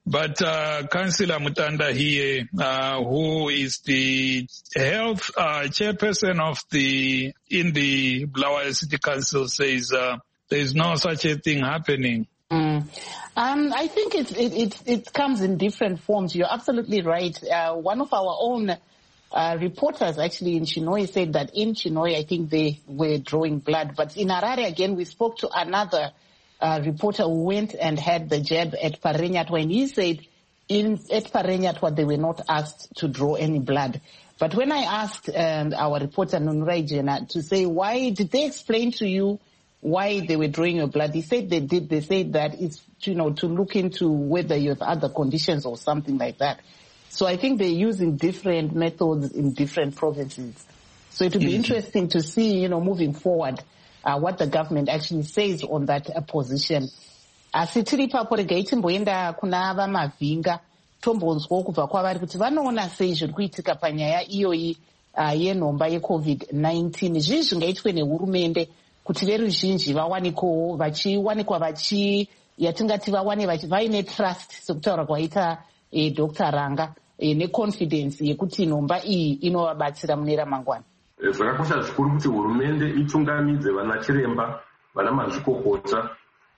But uh, Councillor Mutanda here, uh, who is the health uh, chairperson of the in the Bulawayo City Council, says uh, there is no such a thing happening.
Mm. Um, I think it, it it it comes in different forms. You're absolutely right. Uh, one of our own uh, reporters actually in Chinhoyi said that in Chinhoyi, I think they were drawing blood. But in Harare, again, we spoke to another uh, reporter who went and had the jab at Parenyatwa, and he said in at Parenyatwa they were not asked to draw any blood. But when I asked um, our reporter Nunurai Jena to say, why did they explain to you why they were drawing your blood? He said they did. They said that it's, you know, to look into whether you have other conditions or something like that. So I think they're using different methods in different provinces. So it would be mm-hmm. interesting to see, you know, moving forward, uh, what the government actually says on that uh, position. Asi tiri papo rega ichimboenda kuna vamavinga tombonzwa kubva kwavari kuti vanoona sei zviri kuitika panyaya iyoyi uh, yenhomba yecovid nineteen. Zvii zvingaitwe nehurumende kuti veruzhinji vawanikowo vachiwanikwa vachi yatingati vawane vaine trust sekutaura kwaita eh, Doctor Ranga eh, neconfidence yekuti nhomba iyi inovabatsira mune ramangwana.
Zvakakosha zvikuru kuti hurumende itungamidze vana chiremba vana mazvikokota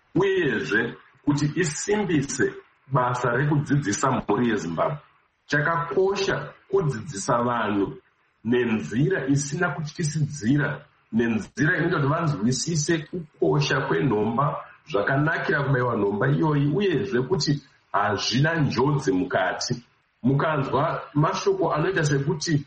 uyezve kuti isimbise basa rekudzidzisa mhuri yeZimbabwe. Chakakosha kudzidzisa vanhu nenzira isina kutyisidzira, nenzira inoita kuti vanzwisise kukosha kwenhomba, zvakanakira kubaiwa nhomba iyoyi, uyezve kuti hazvina njodzi mukati. Mukanzwa mashoko anoita sekuti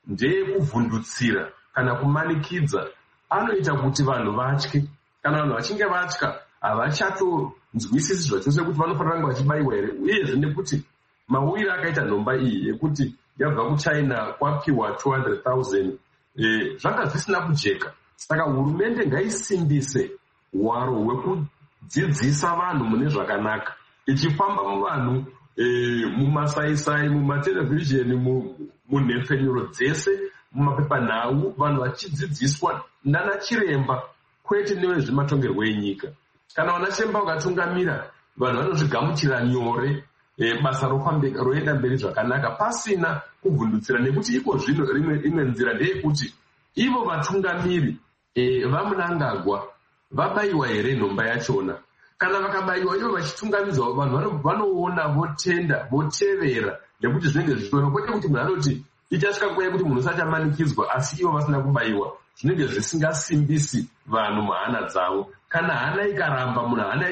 ndeyekuvhundutsira kana kumanikidza, anoita kuti vanhu vatye. Kana vanhu vachinge vatya, havachatonzwisisi zvachose kuti vanofanira kunge vachibayiwa here, uyezve nekuti mawire akaita nhomba iyi yekuti yabva kuChina kwapiwa two hundred thousand eh, zvanga zvisina kujeka. Saka hurumende ngaisimbise hwaro hwekudzidzisa vanhu mune zvakanaka, ichifamba muvanhu eh, mumasaisai, mumatelevision, munhepfenyuro dzese, mumapepanhau, vanhu vachidzidziswa nana chiremba kwete nevezvematongerwo enyika. Kana vana chiremba vakatungamira, vanhu vanozvigamuchira nyore, e, basa roenda mberi zvakanaka pasina kuvhundutsira, nekuti iko zvino rimwe nzira ndeyekuti ivo vatungamiri e, vamunangagwa vabayiwa here nhomba yachona. Kana vakabayiwa ivo vachitungamidzwa, vanhu vanoona, votenda, votevera, nekuti zvinenge zvitori, kwete kuti munhu anoti ichasvika nguva yekuti munhu usachamanikidzwa asi ivo vasina kubayiwa. Zvinenge zvisingasimbisi vanhu muhana dzavo. Kana hana ikaramba, munhu hana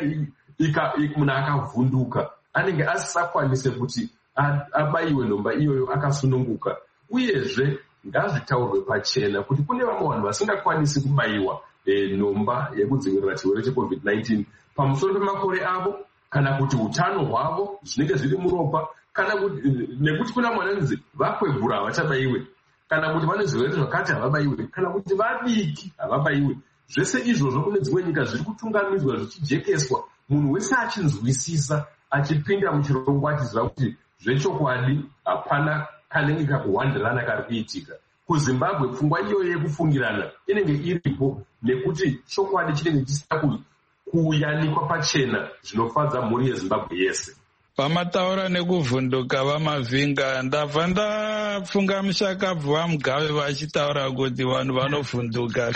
munhu akavhunduka, anenge asisakwanise kuti abayiwe nhomba iyoyo akasununguka. Uyezve ngazvitaurwe pachena kuti kune vamwe vanhu vasingakwanisi kubayiwa nhomba yekudzivirira chirwere checovid nineteen pamusoro pemakore avo, kana kuti utano hwavo zvinenge zviri muropa, kana kuti nekuti kuna mwananzi vakwegura havachabayiwe, kana kuti vane zvirwere zvakati havabayiwe, kana kuti vadiki havabayiwe. Zvese izvozvo kune dzimwe nyika zviri kutungamidzwa zvichijekeswa, munhu wese achinzwisisa, achipinda muchirongwa achiziva kuti zvechokwadi hapana kanenge kakuhwandirana kari kuitika. KuZimbabwe pfungwa iyoyo yekufungirana inenge iripo, nekuti chokwadi chinenge chisina kuyanikwa pachena zvinofadza mhuri yeZimbabwe yese.
Pamataura nekuvhunduka vamavhinga, ndabva ndapfunga mushakabvu vaMugabe vachitaura kuti vanhu vanovhunduka.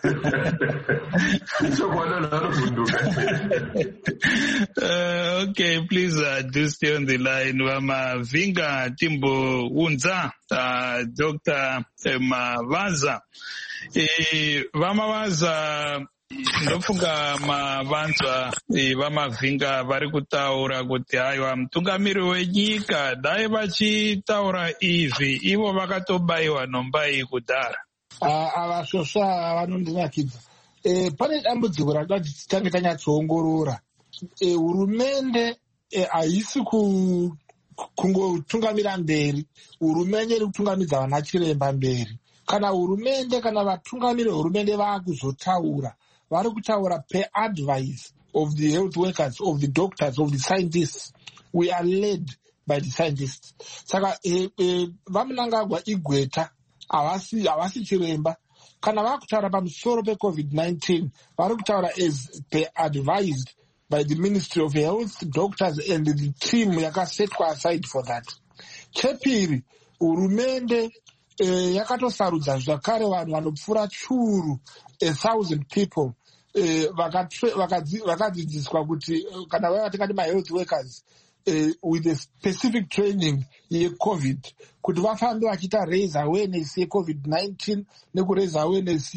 uh, okay, please uh, do stay on the line. Vamavhinga timbounza uh, Doctor Mavaza. E, Vamavaza ndofunga mavanzwa vamavhinga vari kutaura kuti haiwa mutungamiri wenyika dai vachitaura izvi ivo vakatobayiwa nhomba iyi kudhara.
Ava svosva vanondinakidza. Pane dambudziko rakuda kuti titange tanyatsoongorora. Hurumende haisi kungotungamira mberi, hurumende iri kutungamidza vana chiremba mberi. Kana hurumende kana vatungamiri vehurumende vaakuzotaura, vari kutaura per advice of the health workers, of the doctors, of the scientists. We are led by the scientists. Saka eh, eh, vamunangagwa igweta, havasi havasi chiremba. Kana vakutaura pamusoro pecovid nineteen, vari kutaura as per advised by the Ministry of Health, doctors and the team yakasetwa aside for that. Chepiri, hurumende eh, yakatosarudza zvakare vanhu vanopfuura churu a thousand people eh, vakadzidziswa kuti kana vaiva tingati ma-health workers eh, with a specific training ye-COVID kuti vafambe vachiita raise awareness ye-COVID nineteen nekuraise awareness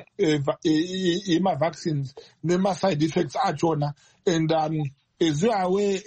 yema-vaccines nema-side effects achona. And um, as you are aware,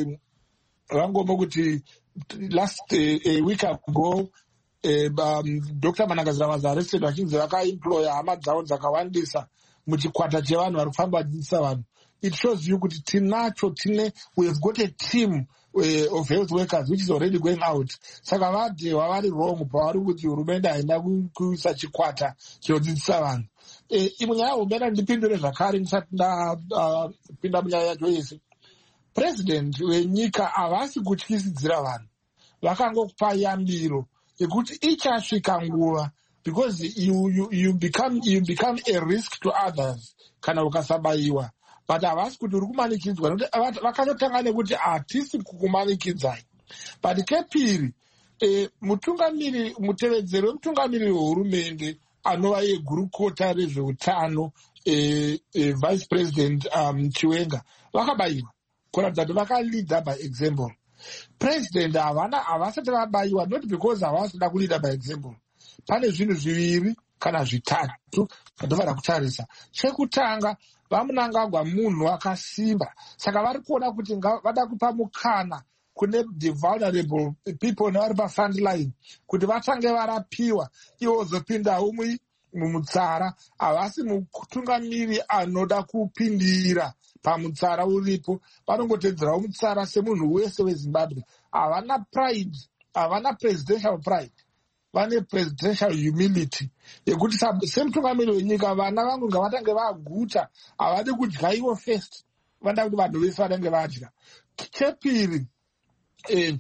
vangomba kuti last uh, a week ago uh, um, Doctor Manangazira was arrested vachinzi vakaemploya hama dzavo dzakawandisa muchikwata chevanhu vari kufamba vachidzidzisa vanhu. It shows you kuti tinacho tine we have got a team uh, of health workers which is already going out. Saka vadhehwa vari wrong pavari kuti hurumende haina kuisa chikwata chinodzidzisa vanhu. Imwe nyaya humbera ndipindure zvakare ndisati ndapinda munyaya yacho yese. President wenyika havasi kutyisidzira vanhu, vakangokupa yambiro yekuti ichasvika nguva, because you, you, you, become, you become a risk to others kana ukasabaiwa. But havasi kuti uri kumanikidzwa, nokuti vakatotanga nekuti hatisi kukumanikidzai. But kepiri, eh, mutungamiri mutevedzeri wemutungamiri wehurumende anova yegurukota rezveutano eh, eh, vice president um, Chiwenga vakabayiwa kuratidza kuti vakaleada by example. President havana havasati vabayiwa not because havasada kuleada by example. Pane zvinhu zviviri kana zvitatu zvatofanira kutarisa. Chekutanga, vamunangagwa munhu akasimba, saka vari kuona kuti vada kupa mukana kune the vulnerable people nevari pa-front line kuti vatange varapiwa ivo wozopinda umwe mumutsara. Havasi mutungamiri anoda kupindira pamutsara uripo, vanongotedzerawo mutsara semunhu wese weZimbabwe. Havana pride, havana presidential pride, vane presidential humility yekuti semutungamiri wenyika vana vangu ngavatange vaguta, havadi kudya ivo first, vanoda kuti vanhu vese vanenge vadya. Chepiri, Eh,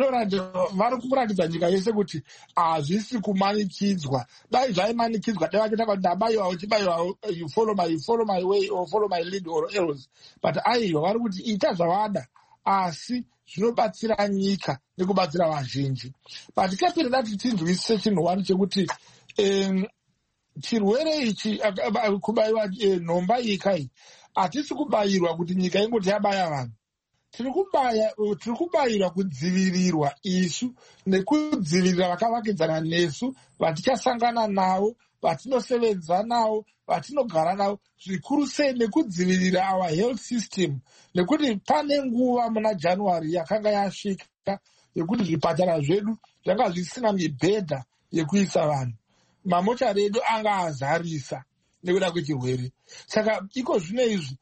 vari kuratidza nyika yese kuti hazvisi kumanikidzwa. Dai zvaimanikidzwa dai vachita kuti ndabayiwa uchibayiwa, you follow my, you follow my way or follow my lead or else. But aiwa vari kuti ita zvavada, asi zvinobatsira nyika nekubatsira vazhinji. But chepiri dati tinzwisise chinhu wani chekuti um, chirwere ichi kubayiwa nhomba nyika iyi hatisi kubayirwa kuti nyika ingoti yabaya vanhu. Tiri kubayirwa kudzivirirwa isu nekudzivirira vakavakidzana nesu, vatichasangana navo, vatinosevenza navo, vatinogara navo, zvikuru sei nekudzivirira our health system. Nekuti pane nguva muna January yakanga yasvika yekuti zvipatara zvedu zvanga zvisina mibhedha yekuisa vanhu. Mamochari edu anga azarisa nekuda kwechirwere. Saka iko zvino izvi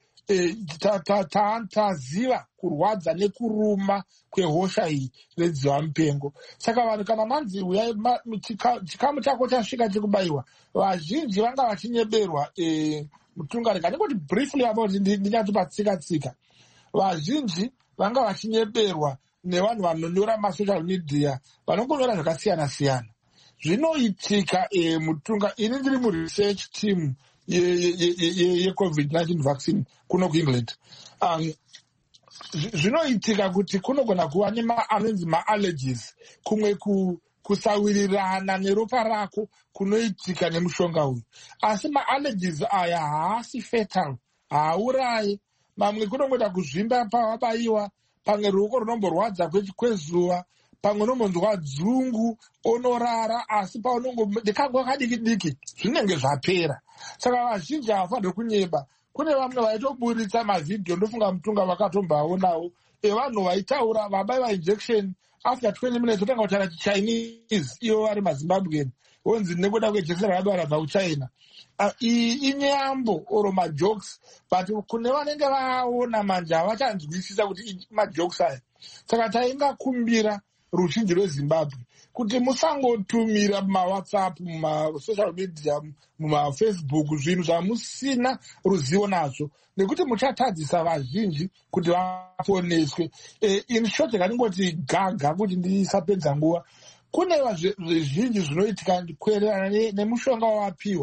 taziva kurwadza nekuruma kwehosha iyi redziva mupengo. Saka vanhu kana manzi uyai chikamu chako chasvika chekubayiwa, vazhinji vanga vachinyeberwa. Mutungari kaningoti briefly about ndinyati patsika tsika, vazhinji vanga vachinyeberwa nevanhu vanonyora masocial media vanongonyora zvakasiyana siyana. Zvinoitika mutunga, ini ndiri muresearch team ye-COVID nineteen vaccine kuno kuEngland. Um, zvinoitika kuti kunogona kuva neanonzi ma-allergies, kumwe kusawirirana neropa rako kunoitika nemushonga uyu. Asi ma-allergies aya haasi fatal, haurayi. Mamwe kunongoda kuzvimba pavabayiwa, pamwe ruoko runomborwadza kwezuva, pamwe unombonzwa dzungu, onorara, asi paunongodekanguva kadiki diki zvinenge zvapera. Saka vazhinji havafanirwi kunyeba. Kune vamwe vaitoburitsa mavhidhiyo, ndofunga mutunga vakatombaonawo, evanhu vaitaura vabayiwa injection after twenty minutes otanga kutaura chiChinese ivo vari maZimbabwean, wonzi nekuda kwejection rakabayiwa rabva kuChina. Iyi inyambo oro majokes, but kune vanenge vaona manje havachanzwisisa kuti majokes aya. Saka taingakumbira ruzhinji rweZimbabwe kuti musangotumira mumawhatsapp, mumasocial media, mumafacebook zvinhu zvamusina ruzivo nazvo, nekuti muchatadzisa vazhinji kuti vaponeswe. E, in short kaningoti gaga kuti ndisapedza nguva, kune zvizhinji zvinoitika kuererana nemushonga wawapiwa.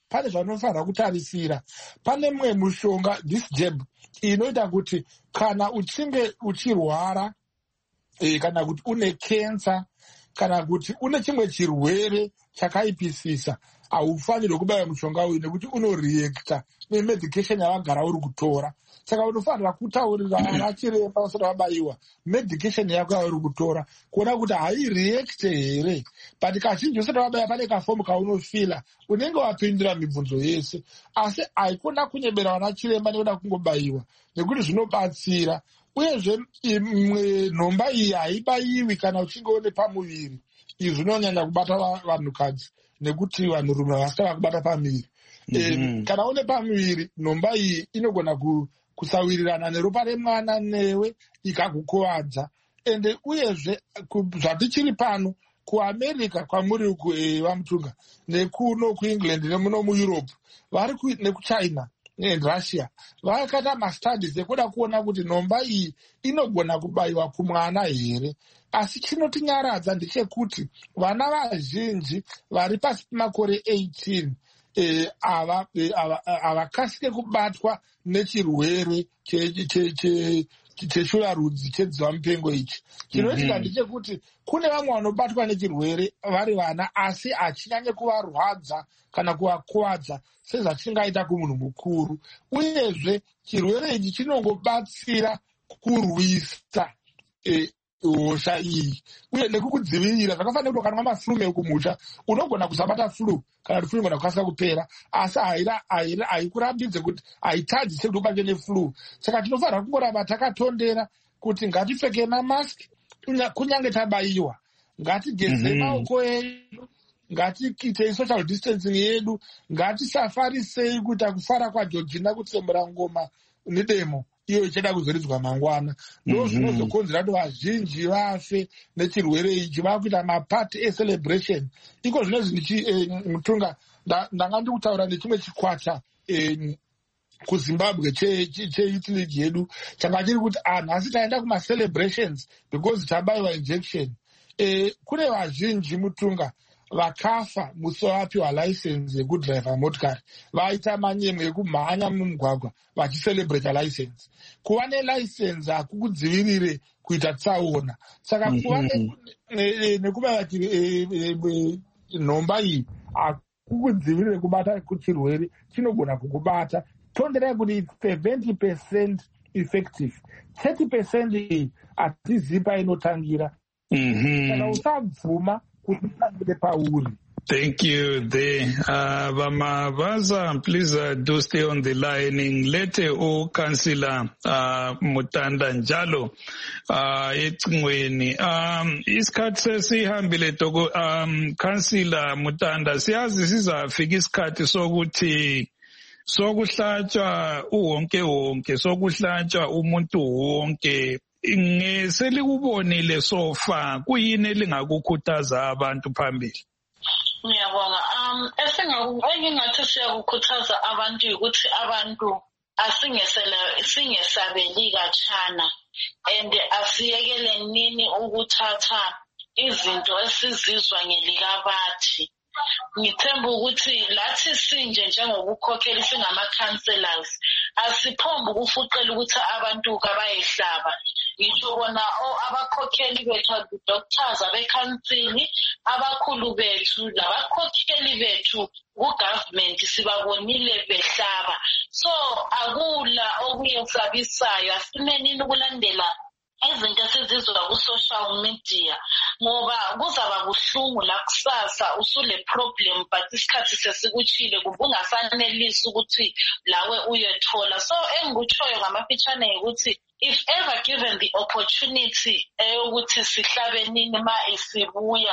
pane zvanofanira kutarisira. Pane mwe mushonga this jab inoita kuti kana uchinge uchirwara eh, kana kuti une cancer kana kuti une chimwe chirwere chakaipisisa haufanirwi kubaya mushonga uyu nekuti unoreacta nemedication yavagara uri kutora. Saka unofanira kutaurira ana chiremba vasati vabayiwa medication yako yauri kutora kuona kuti haireacte here. But kazhinji usati wabaya pane kafomu kaunofila unenge wapindura mibvunzo yese, asi haikona kunyebera vana chiremba nekuda kungobayiwa nekuti zvinobatsira. Uyezve imwe nhomba iyi haibayiwi kana uchinge une pamuviri. Izvi zvinonyanya kubata vanhukadzi nekuti vanhurume vasati vakubata pamuviri. Mm-hmm. E, kana une pamuviri nhomba iyi inogona ku, kusawirirana neropa remwana newe ikakukuvadza. Ende uyezve zvatichiri pano kuamerica kwamuri uku e, vamutunga nekuno kuengland nemuno mueurope vari nekuchina neRussia vakaita mastudies ekuda kuona kuti nhomba iyi inogona kubayiwa kumwana here. Asi chinotinyaradza ndechekuti vana vazhinji vari pasi pemakore eighteen eh, ava avakasike kubatwa nechirwere cheshurarudzi chedzivamupengo ichi. Chinoitika ndechekuti kune vamwe vanobatwa nechirwere vari vana asi hachinyanye kuvarwadza kana kuvakuvadza sezvachingaita kumunhu mukuru. Uyezve chirwere ichi chinongobatsira kurwisa eh, hosha iyi uye nekukudzivirira. Zvakafanira kuti kana maflu mekumusha unogona kusabata flu kana kuti flu igona kukasira kupera, asi haikurambidze kuti haitadzi sekuti ubatwe neflu. Saka tinofanira kungoramba takatondera kuti ngatipfeke mamaski kunyange tabayiwa, ngatigeze maoko edu, ngatiite social distancing yedu, ngatisafarisei kuita kufara kwaJorgina kutsemura ngoma nedemo iyo ichada kuzoridzwa mangwana. Ndo zvinozokonzera kuti vazhinji vafe nechirwere ichi, vakuita mapati ecelebration. Iko zvinezvi eh, mutunga ndanga ndikutaura nechimwe chikwata eh, kuZimbabwe cheYouth League yedu changa chiri kuti anhu asi taenda kuma-celebrations because tabayiwa injection. Eh, kune vazhinji mutunga vakafa musi vapiwa license yekudhiraivha motikari, vaita manyemo ekumhanya mumugwagwa vachicelebrata license. Kuva nelicense hakukudzivirire kuita tsaona. Saka kuva nekuba nhomba iyi hakukudzivirire kubata kuchirwere chinogona kukubata. Tonderai kuti seventy percent effective, thirty percent iyi hatizivi painotangira. Kana usabvuma kuti utangire pauri.
Thank you there. Uh, Vamavaza, please uh, do stay on the line. Lete o Councillor uh, Mutanda Njalo uh, etingweni. Um, isikhathi sesihambile Togo. Um, Councillor Mutanda, siyazi sizafika isikhathi sokuthi sokuhlatshwa uwonke wonke, sokuhlatshwa umuntu wonke. Ngeselikubonile sofa kuyini elingakukhuthaza abantu phambili?
Ngiyabonga. Um engingathi siyakukhuthaza abantu ukuthi abantu asingesela singesabeli kachana and asiyekele nini ukuthatha izinto esizizwa ngelikabathi. Ngithemba ukuthi lathi sinje njengokukhokhela singama-councillors asiphombe ukufuqela ukuthi abantu kabayehlaba. Ngisho bona abakhokheli bethu, doctors, abekhansili, abakhulu bethu, labakhokheli bethu ku-government sibabonile behlaba. So akula okuyesabisayo, asimenini ukulandela izinto esizizwa ku-social media ngoba kuzaba buhlungu la kusasa usule problem but isikhathi sesikuchile kumbe ungafanelisi ukuthi lawe uyethola. So engikutshoyo ngamafitshane ukuthi if ever given the opportunity ukuthi sihlabe nini ma esibuya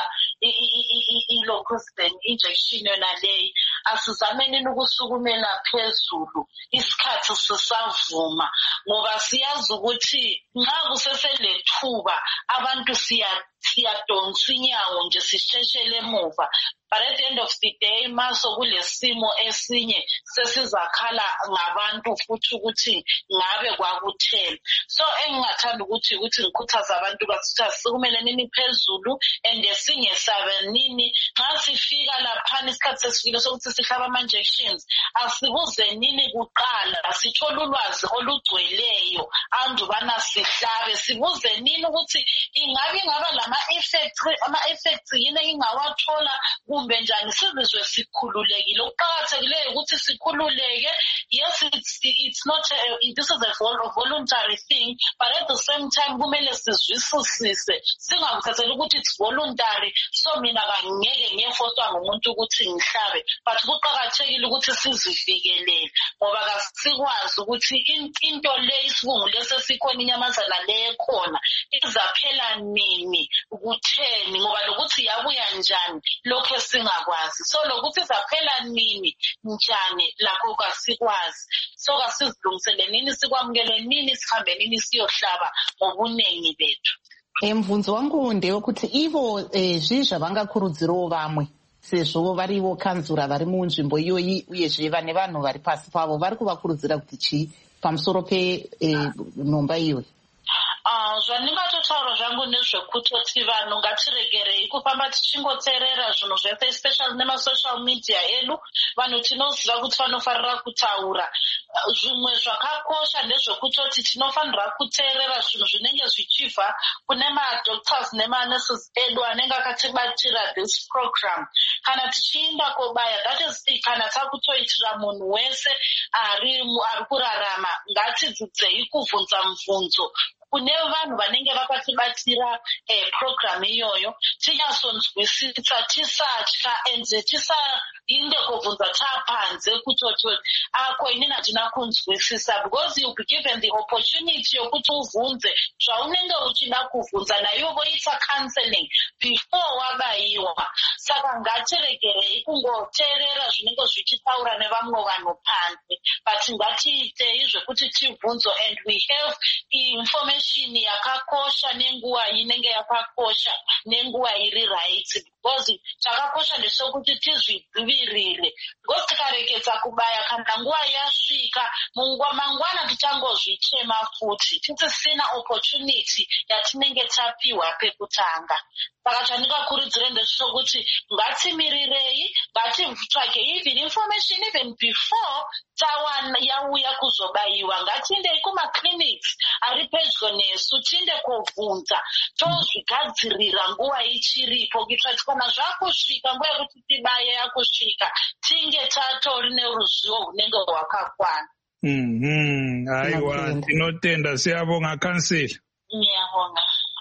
i-locustin injection yona leyi, asizamenini ukusukumela phezulu isikhathi sisavuma ngoba siyazi ukuthi nxa kuseselethuba abantu siyadonsa inyawo nje sisheshele emuva. But at the end of the day maso kulesimo esinye sesizakhala ngabantu futhi ukuthi ngabe kwakuthela. So engingathanda ukuthi ukuthi ngikhuthaza abantu basithi sikumele nini phezulu and singesabe nini nxa sifika lapha isikhathi sesifike sokuthi sihlaba ama-injections asibuze nini kuqala sithole ulwazi olugcweleyo andubana sihlabe sibuze nini ukuthi ingabe ingaba lama-effects ama-effects yini engingawathola kumbe njani sizizwe sikhululekile okuqakathekileyo ukuthi sikhululeke yes it's, it's not a, this is a voluntary thing but at the same time kumele sizwisisise singakuthatheli ukuthi it's voluntary so mina kangeke ngiyefoswa ngumuntu ukuthi ngihlabe but kuqakathekile ukuthi sizivikelele ngoba kasikwazi ukuthi into le isibungu lesesikhona inyamazana le ekhona izaphela nini ukutheni ngoba lokuthi yabuya njani lokho singakwazi so lokuthi izaphela nini njani lakho kasikwazi so kasizilungisele nini sikwamukele nini sihambe nini siyohlaba ngobuningi bethu.
Mubvunzo wangu ndewokuti ivo zvizva vangakurudzirawo vamwe sezvo varivo kanzura vari munzvimbo iyoyi uyezve vane vanhu vari pasi pavo vari kuvakurudzira kuti chii pamusoro penhomba iyoyi?
Uh, zvandingatotaura zvangu nezvekutoti vanhu ngatiregerei kufamba tichingotserera zvinhu zvese especially nemasocial media edu vanhu tinoziva kuti vanofanira kutaura zvimwe zvakakosha ndezvekutoti tinofanira kuteerera zvinhu zvinenge zvichibva kune madoctors nemanurses edu anenge akatibatira this program kana tichiinda kobaya that is kana takutoitira munhu wese ari ari kurarama ngatidzidzei kuvhunza mubvunzo kune vanhu vanenge vakatibatira eh, program iyoyo tinyasonzwisisa tisatya enze tisainde kuvhunza tapanze kutoti ako inini handina kunzwisisa because you'll be given the opportunity yokuti uvhunze zvaunenge uchida kuvhunza naivo voita counseling before wabayiwa saka ngatiregerei kungoteerera zvinenge zvichitaura nevamwe vanhu panze but ngatiitei zvekuti tibvunzo and we have information yakakosha nenguva inenge yakakosha nenguva iri right because chakakosha ndechekuti tizvidzivirire because tikarekedza kubaya kana nguva yasvika mangwana tichangozvichema futi tisisina opportunity yatinenge tapiwa pekutanga saka chandingakurudzire ndechekuti ngatimirirei ngatitsvage even information even before tawana yauya kuzobayiwa ngatiendei kumaclinics ari pedyo nesu tiende kovhunza tozvigadzirira nguva ichiripo kuitira kuti kana zvakusvika nguva yekuti tibaye yakusvika tinge tatori neruzivo runenge rwakakwana.
Mhm, aiwa tinotenda siyabonga kansila.
Ngiyabonga.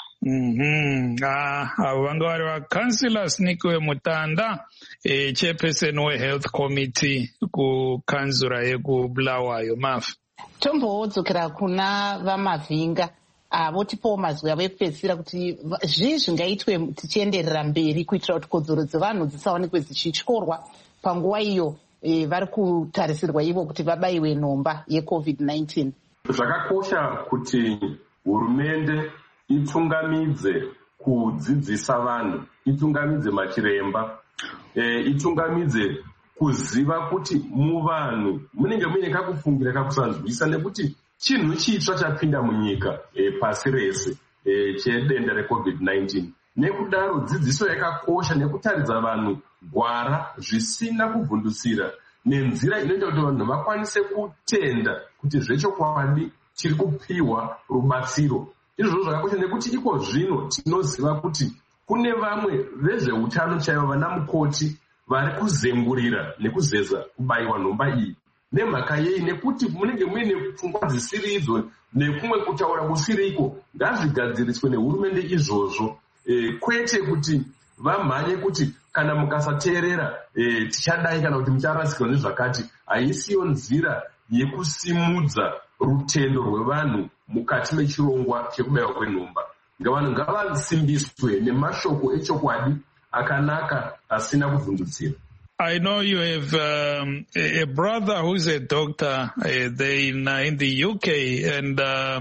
Mhm, ah avo vanga vari vakansilas Nikiwe Mutanda eh, chairperson wehealth committee kukanzura yekubulawayo mafu.
Tombodzokera kuna vamavhinga avo tipowo mazwi avo ekupedzisira kuti zvii zvingaitwe tichienderera mberi kuitira kuti kodzero dzevanhu dzisaonekwe dzichityorwa panguva iyo e, vari kutarisirwa ivo kuti vabayiwe nhomba yecovid nineteen.
Zvakakosha kuti hurumende itungamidze kudzidzisa vanhu, itungamidze machiremba, e, itungamidze kuziva kuti muvanhu munenge muine kakufungira kakusanzwisisa nekuti chinhu chitsva chapinda munyika e, pasi rese e, chedenda recovid nineteen. Nekudaro dzidziso yakakosha nekutaridza vanhu gwara zvisina kuvhundusira nenzira inoita kuti vanhu vakwanise kutenda kuti zvechokwadi tiri kupiwa rubatsiro. Izvozvo zvakakosha nekuti iko zvino tinoziva kuti kune vamwe vezveutano chaivo vana mukoti vari kuzengurira nekuzeza kubayiwa nhomba iyi nemhaka yei nekuti munenge muine pfungwa dzisiri idzo nekumwe kutaura kusiriko. Ngazvigadziriswe nehurumende izvozvo e, kwete kuti vamhanye kuti kana mukasateerera e, tichadai kana kuti mucharasikirwa nezvakati. Haisiyo nzira yekusimudza rutendo rwevanhu mukati mechirongwa chekubayiwa kwenhomba. Ngavanhu ngavasimbiswe nemashoko echokwadi akanaka asina kuvhundutsira.
I know you have um, a, a brother who's a doctor uh, there in, uh, in the U K, and uh,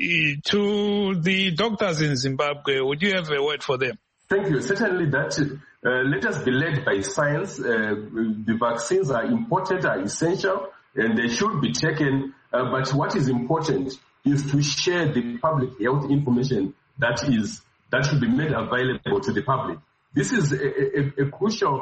to the doctors in Zimbabwe, would you have a word for them?
Thank you. Certainly that uh, let us be led by science. Uh, the vaccines are important, are essential, and they should be taken. Uh, but what is important is to share the public health information that is that should be made available to the public. This is a, a, a crucial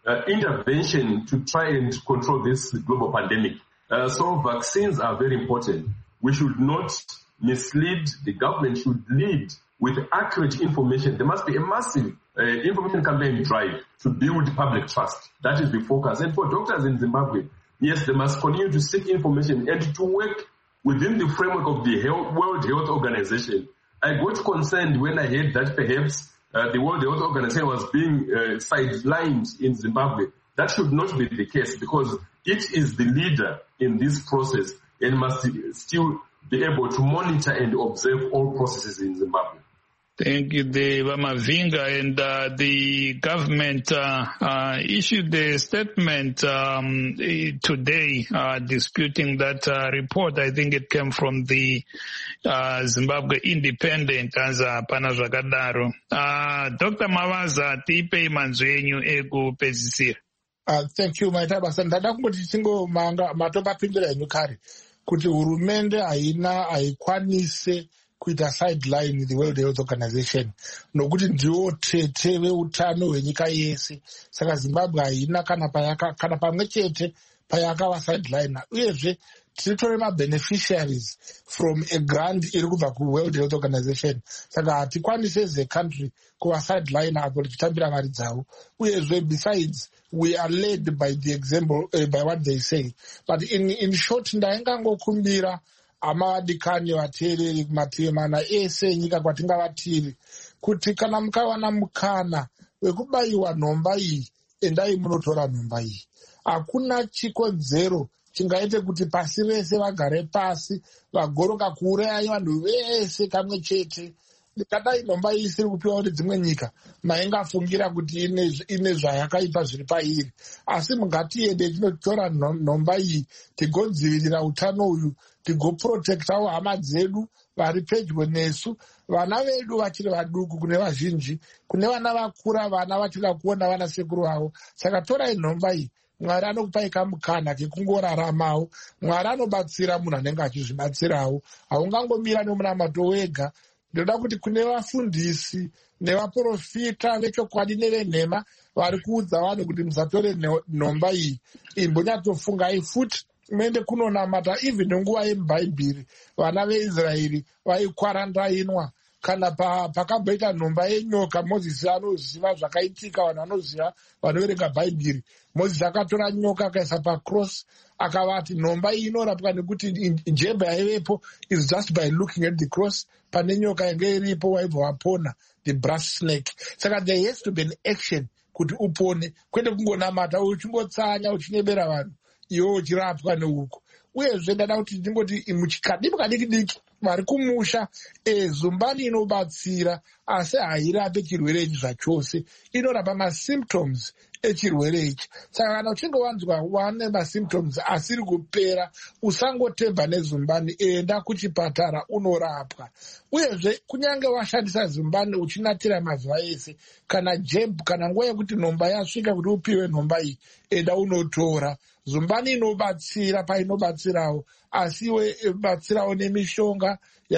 uh, intervention to try and control this global pandemic. Uh, so vaccines are very important. We should not mislead. The government should lead with accurate information. There must be a massive uh, information campaign drive to build public trust. That is the focus. And for doctors in Zimbabwe, yes, they must continue to seek information and to work within the framework of the Health, World Health Organization. I got concerned when I heard that perhaps uh, the World Health Organization was being uh, sidelined in Zimbabwe. That should not be the case, because it is the leader in this process and must still be able to monitor and observe all processes in Zimbabwe.
Thank you, Deva Mavinga. And uh, the government uh, uh, issued a statement um, today uh, disputing that uh, report. I think it came from the uh, Zimbabwe Independent as a pana zvakadaro. Uh, Doctor Mavaza, tipe manzwi enyu ekupedzisira.
Uh, thank you, Maita Basa. Ndada kungoti chingo manga matopa pindira yenyu kare kuti hurumende haina haikwanise kuita sideline the World Health Organization nokuti ndiwo tete veutano hwenyika yese. Saka Zimbabwe haina kana payaka kana pamwe chete payakawa sideline. Uyezve tiritori mabeneficiaries from a grant iri kubva kuWorld Health Organization. Saka hatikwanise as a country kuva sideline apo tichitambira mari dzavo. Uyezve besides we are led by the example, uh, by what they say. But in in short, ndaingangokumbira amavadikani vateereri kumativi mana ese nyika kwatingavatiri kuti kana mukawana mukana wekubayiwa nhomba iyi, endai munotora nhomba iyi. Hakuna chikonzero chingaite kuti pasi rese vagare pasi vagoroka kuurayai vanhu vese kamwe chete. Kadai nhomba iyi isiri kupiwa kuti dzimwe nyika maingafungira kuti ine zvayakaipa zviri pairi. Asi mungatiende tinotora nhomba iyi tigodzivirira utano uyu, tigoprotectawo hama dzedu vari pedyo nesu, vana vedu vachiri vaduku kune vazhinji, kune vana vakura, vana vachida kuona vana sekuru vavo. Saka torai nhomba iyi. Mwari anokupai kamukana kekungoraramawo. Mwari anobatsira munhu anenge achizvibatsirawo. Haungangomira nemunamato wega. Ndoda kuti kune vafundisi nevaprofita vechokwadi nevenhema vari kuudza vanhu kuti musatore nhomba iyi. Imbonyatsofungai futi muende kunonamata even nenguva yemubhaibheri vana veIsraeri vaikwarandainwa kana pakamboita nhomba yenyoka. Mozisi anoziva zvakaitika, vanhu vanoziva vanoverenga bhaibheri. Mozisi akatora nyoka akaisa pacross akavati nhomba iyi inorapwa nekuti njeba yaivepo is just by looking at the cross. Pane nyoka yange iripo waibva wapona, the brass snake. Saka there has to be an action kuti upone, kwete kungonamata uchingotsanya uchinyebera vanhu iwo uchirapwa neuko. Uyezve ndada kuti ndingoti muchikadiki kadiki diki vari kumusha zumbani inobatsira asi hairape chirwere ichi zvachose, inorapa masymptoms echirwere ichi. Saka kana uchinge wanzwa wane masymptoms asiri kupera, usangotemba nezumbani, enda kuchipatara unorapwa. Uyezve kunyange washandisa zumbani uchinatira mazuva ese, kana jeb kana nguva yekuti nhomba yasvika kuti upiwe nhomba iyi, enda unotora. Zumbani inobatsira painobatsirawo, asi iwe batsirawo nemishonga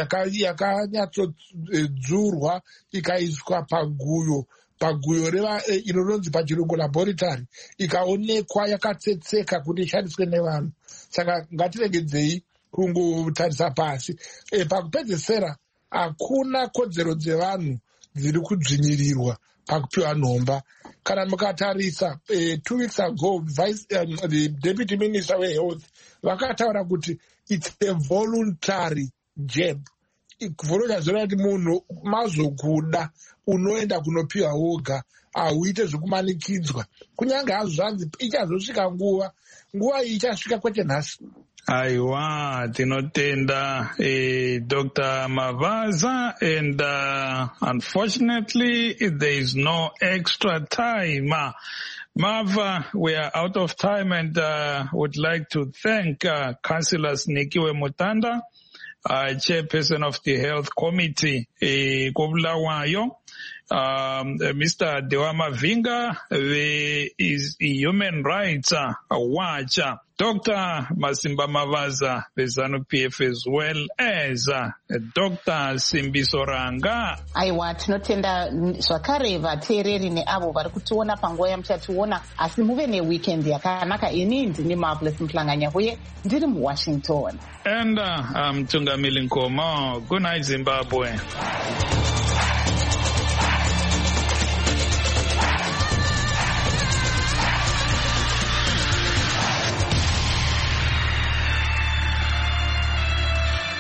yakanyatsodzurwa ikaiswa paguyo paguyo reva inononzi pachirungu laboratory, ikaonekwa yakatsetseka kuti ishandiswe nevanhu. Saka ngatiregedzei kungotarisa pasi. E, pakupedzesera hakuna kodzero dzevanhu dziri kudzvinyirirwa pakupiwa nhomba. Kana mukatarisa uh, two weeks ago vice, um, the deputy minister wehealth vakataura kuti it's a voluntary jab. Voluntary zvoreva kuti munhu mazokuda unoenda kunopiwa woga, hauite zvekumanikidzwa. Kunyange hazvo zvanzi ichazosvika nguva nguva iyi ichasvika kwete nhasi.
Aiwa, tinotenda eh, Doctor Mavaza, and uh, unfortunately there is no extra time. Uh, Mava, we are out of time, and uh, would like to thank uh, Councillor Nikiwe Mutanda, uh, chairperson of the Health Committee, eh, Kobulawayo. um, Mister Dewa Mavinga, the is human rights uh, watcher, Doctor Masimba Mavaza, the ZANU-P F, as well as uh, Doctor Simbiso Ranga.
Aiwa tinotenda zvakare vateereri neavo vari kutiona panguva yamuchationa, asi muve neweekend yakanaka. Ini ndini Marvelous Mhlanganya uye ndiri muWashington.
And uh, I'm Tungamili Nkomo. Good night, Zimbabwe.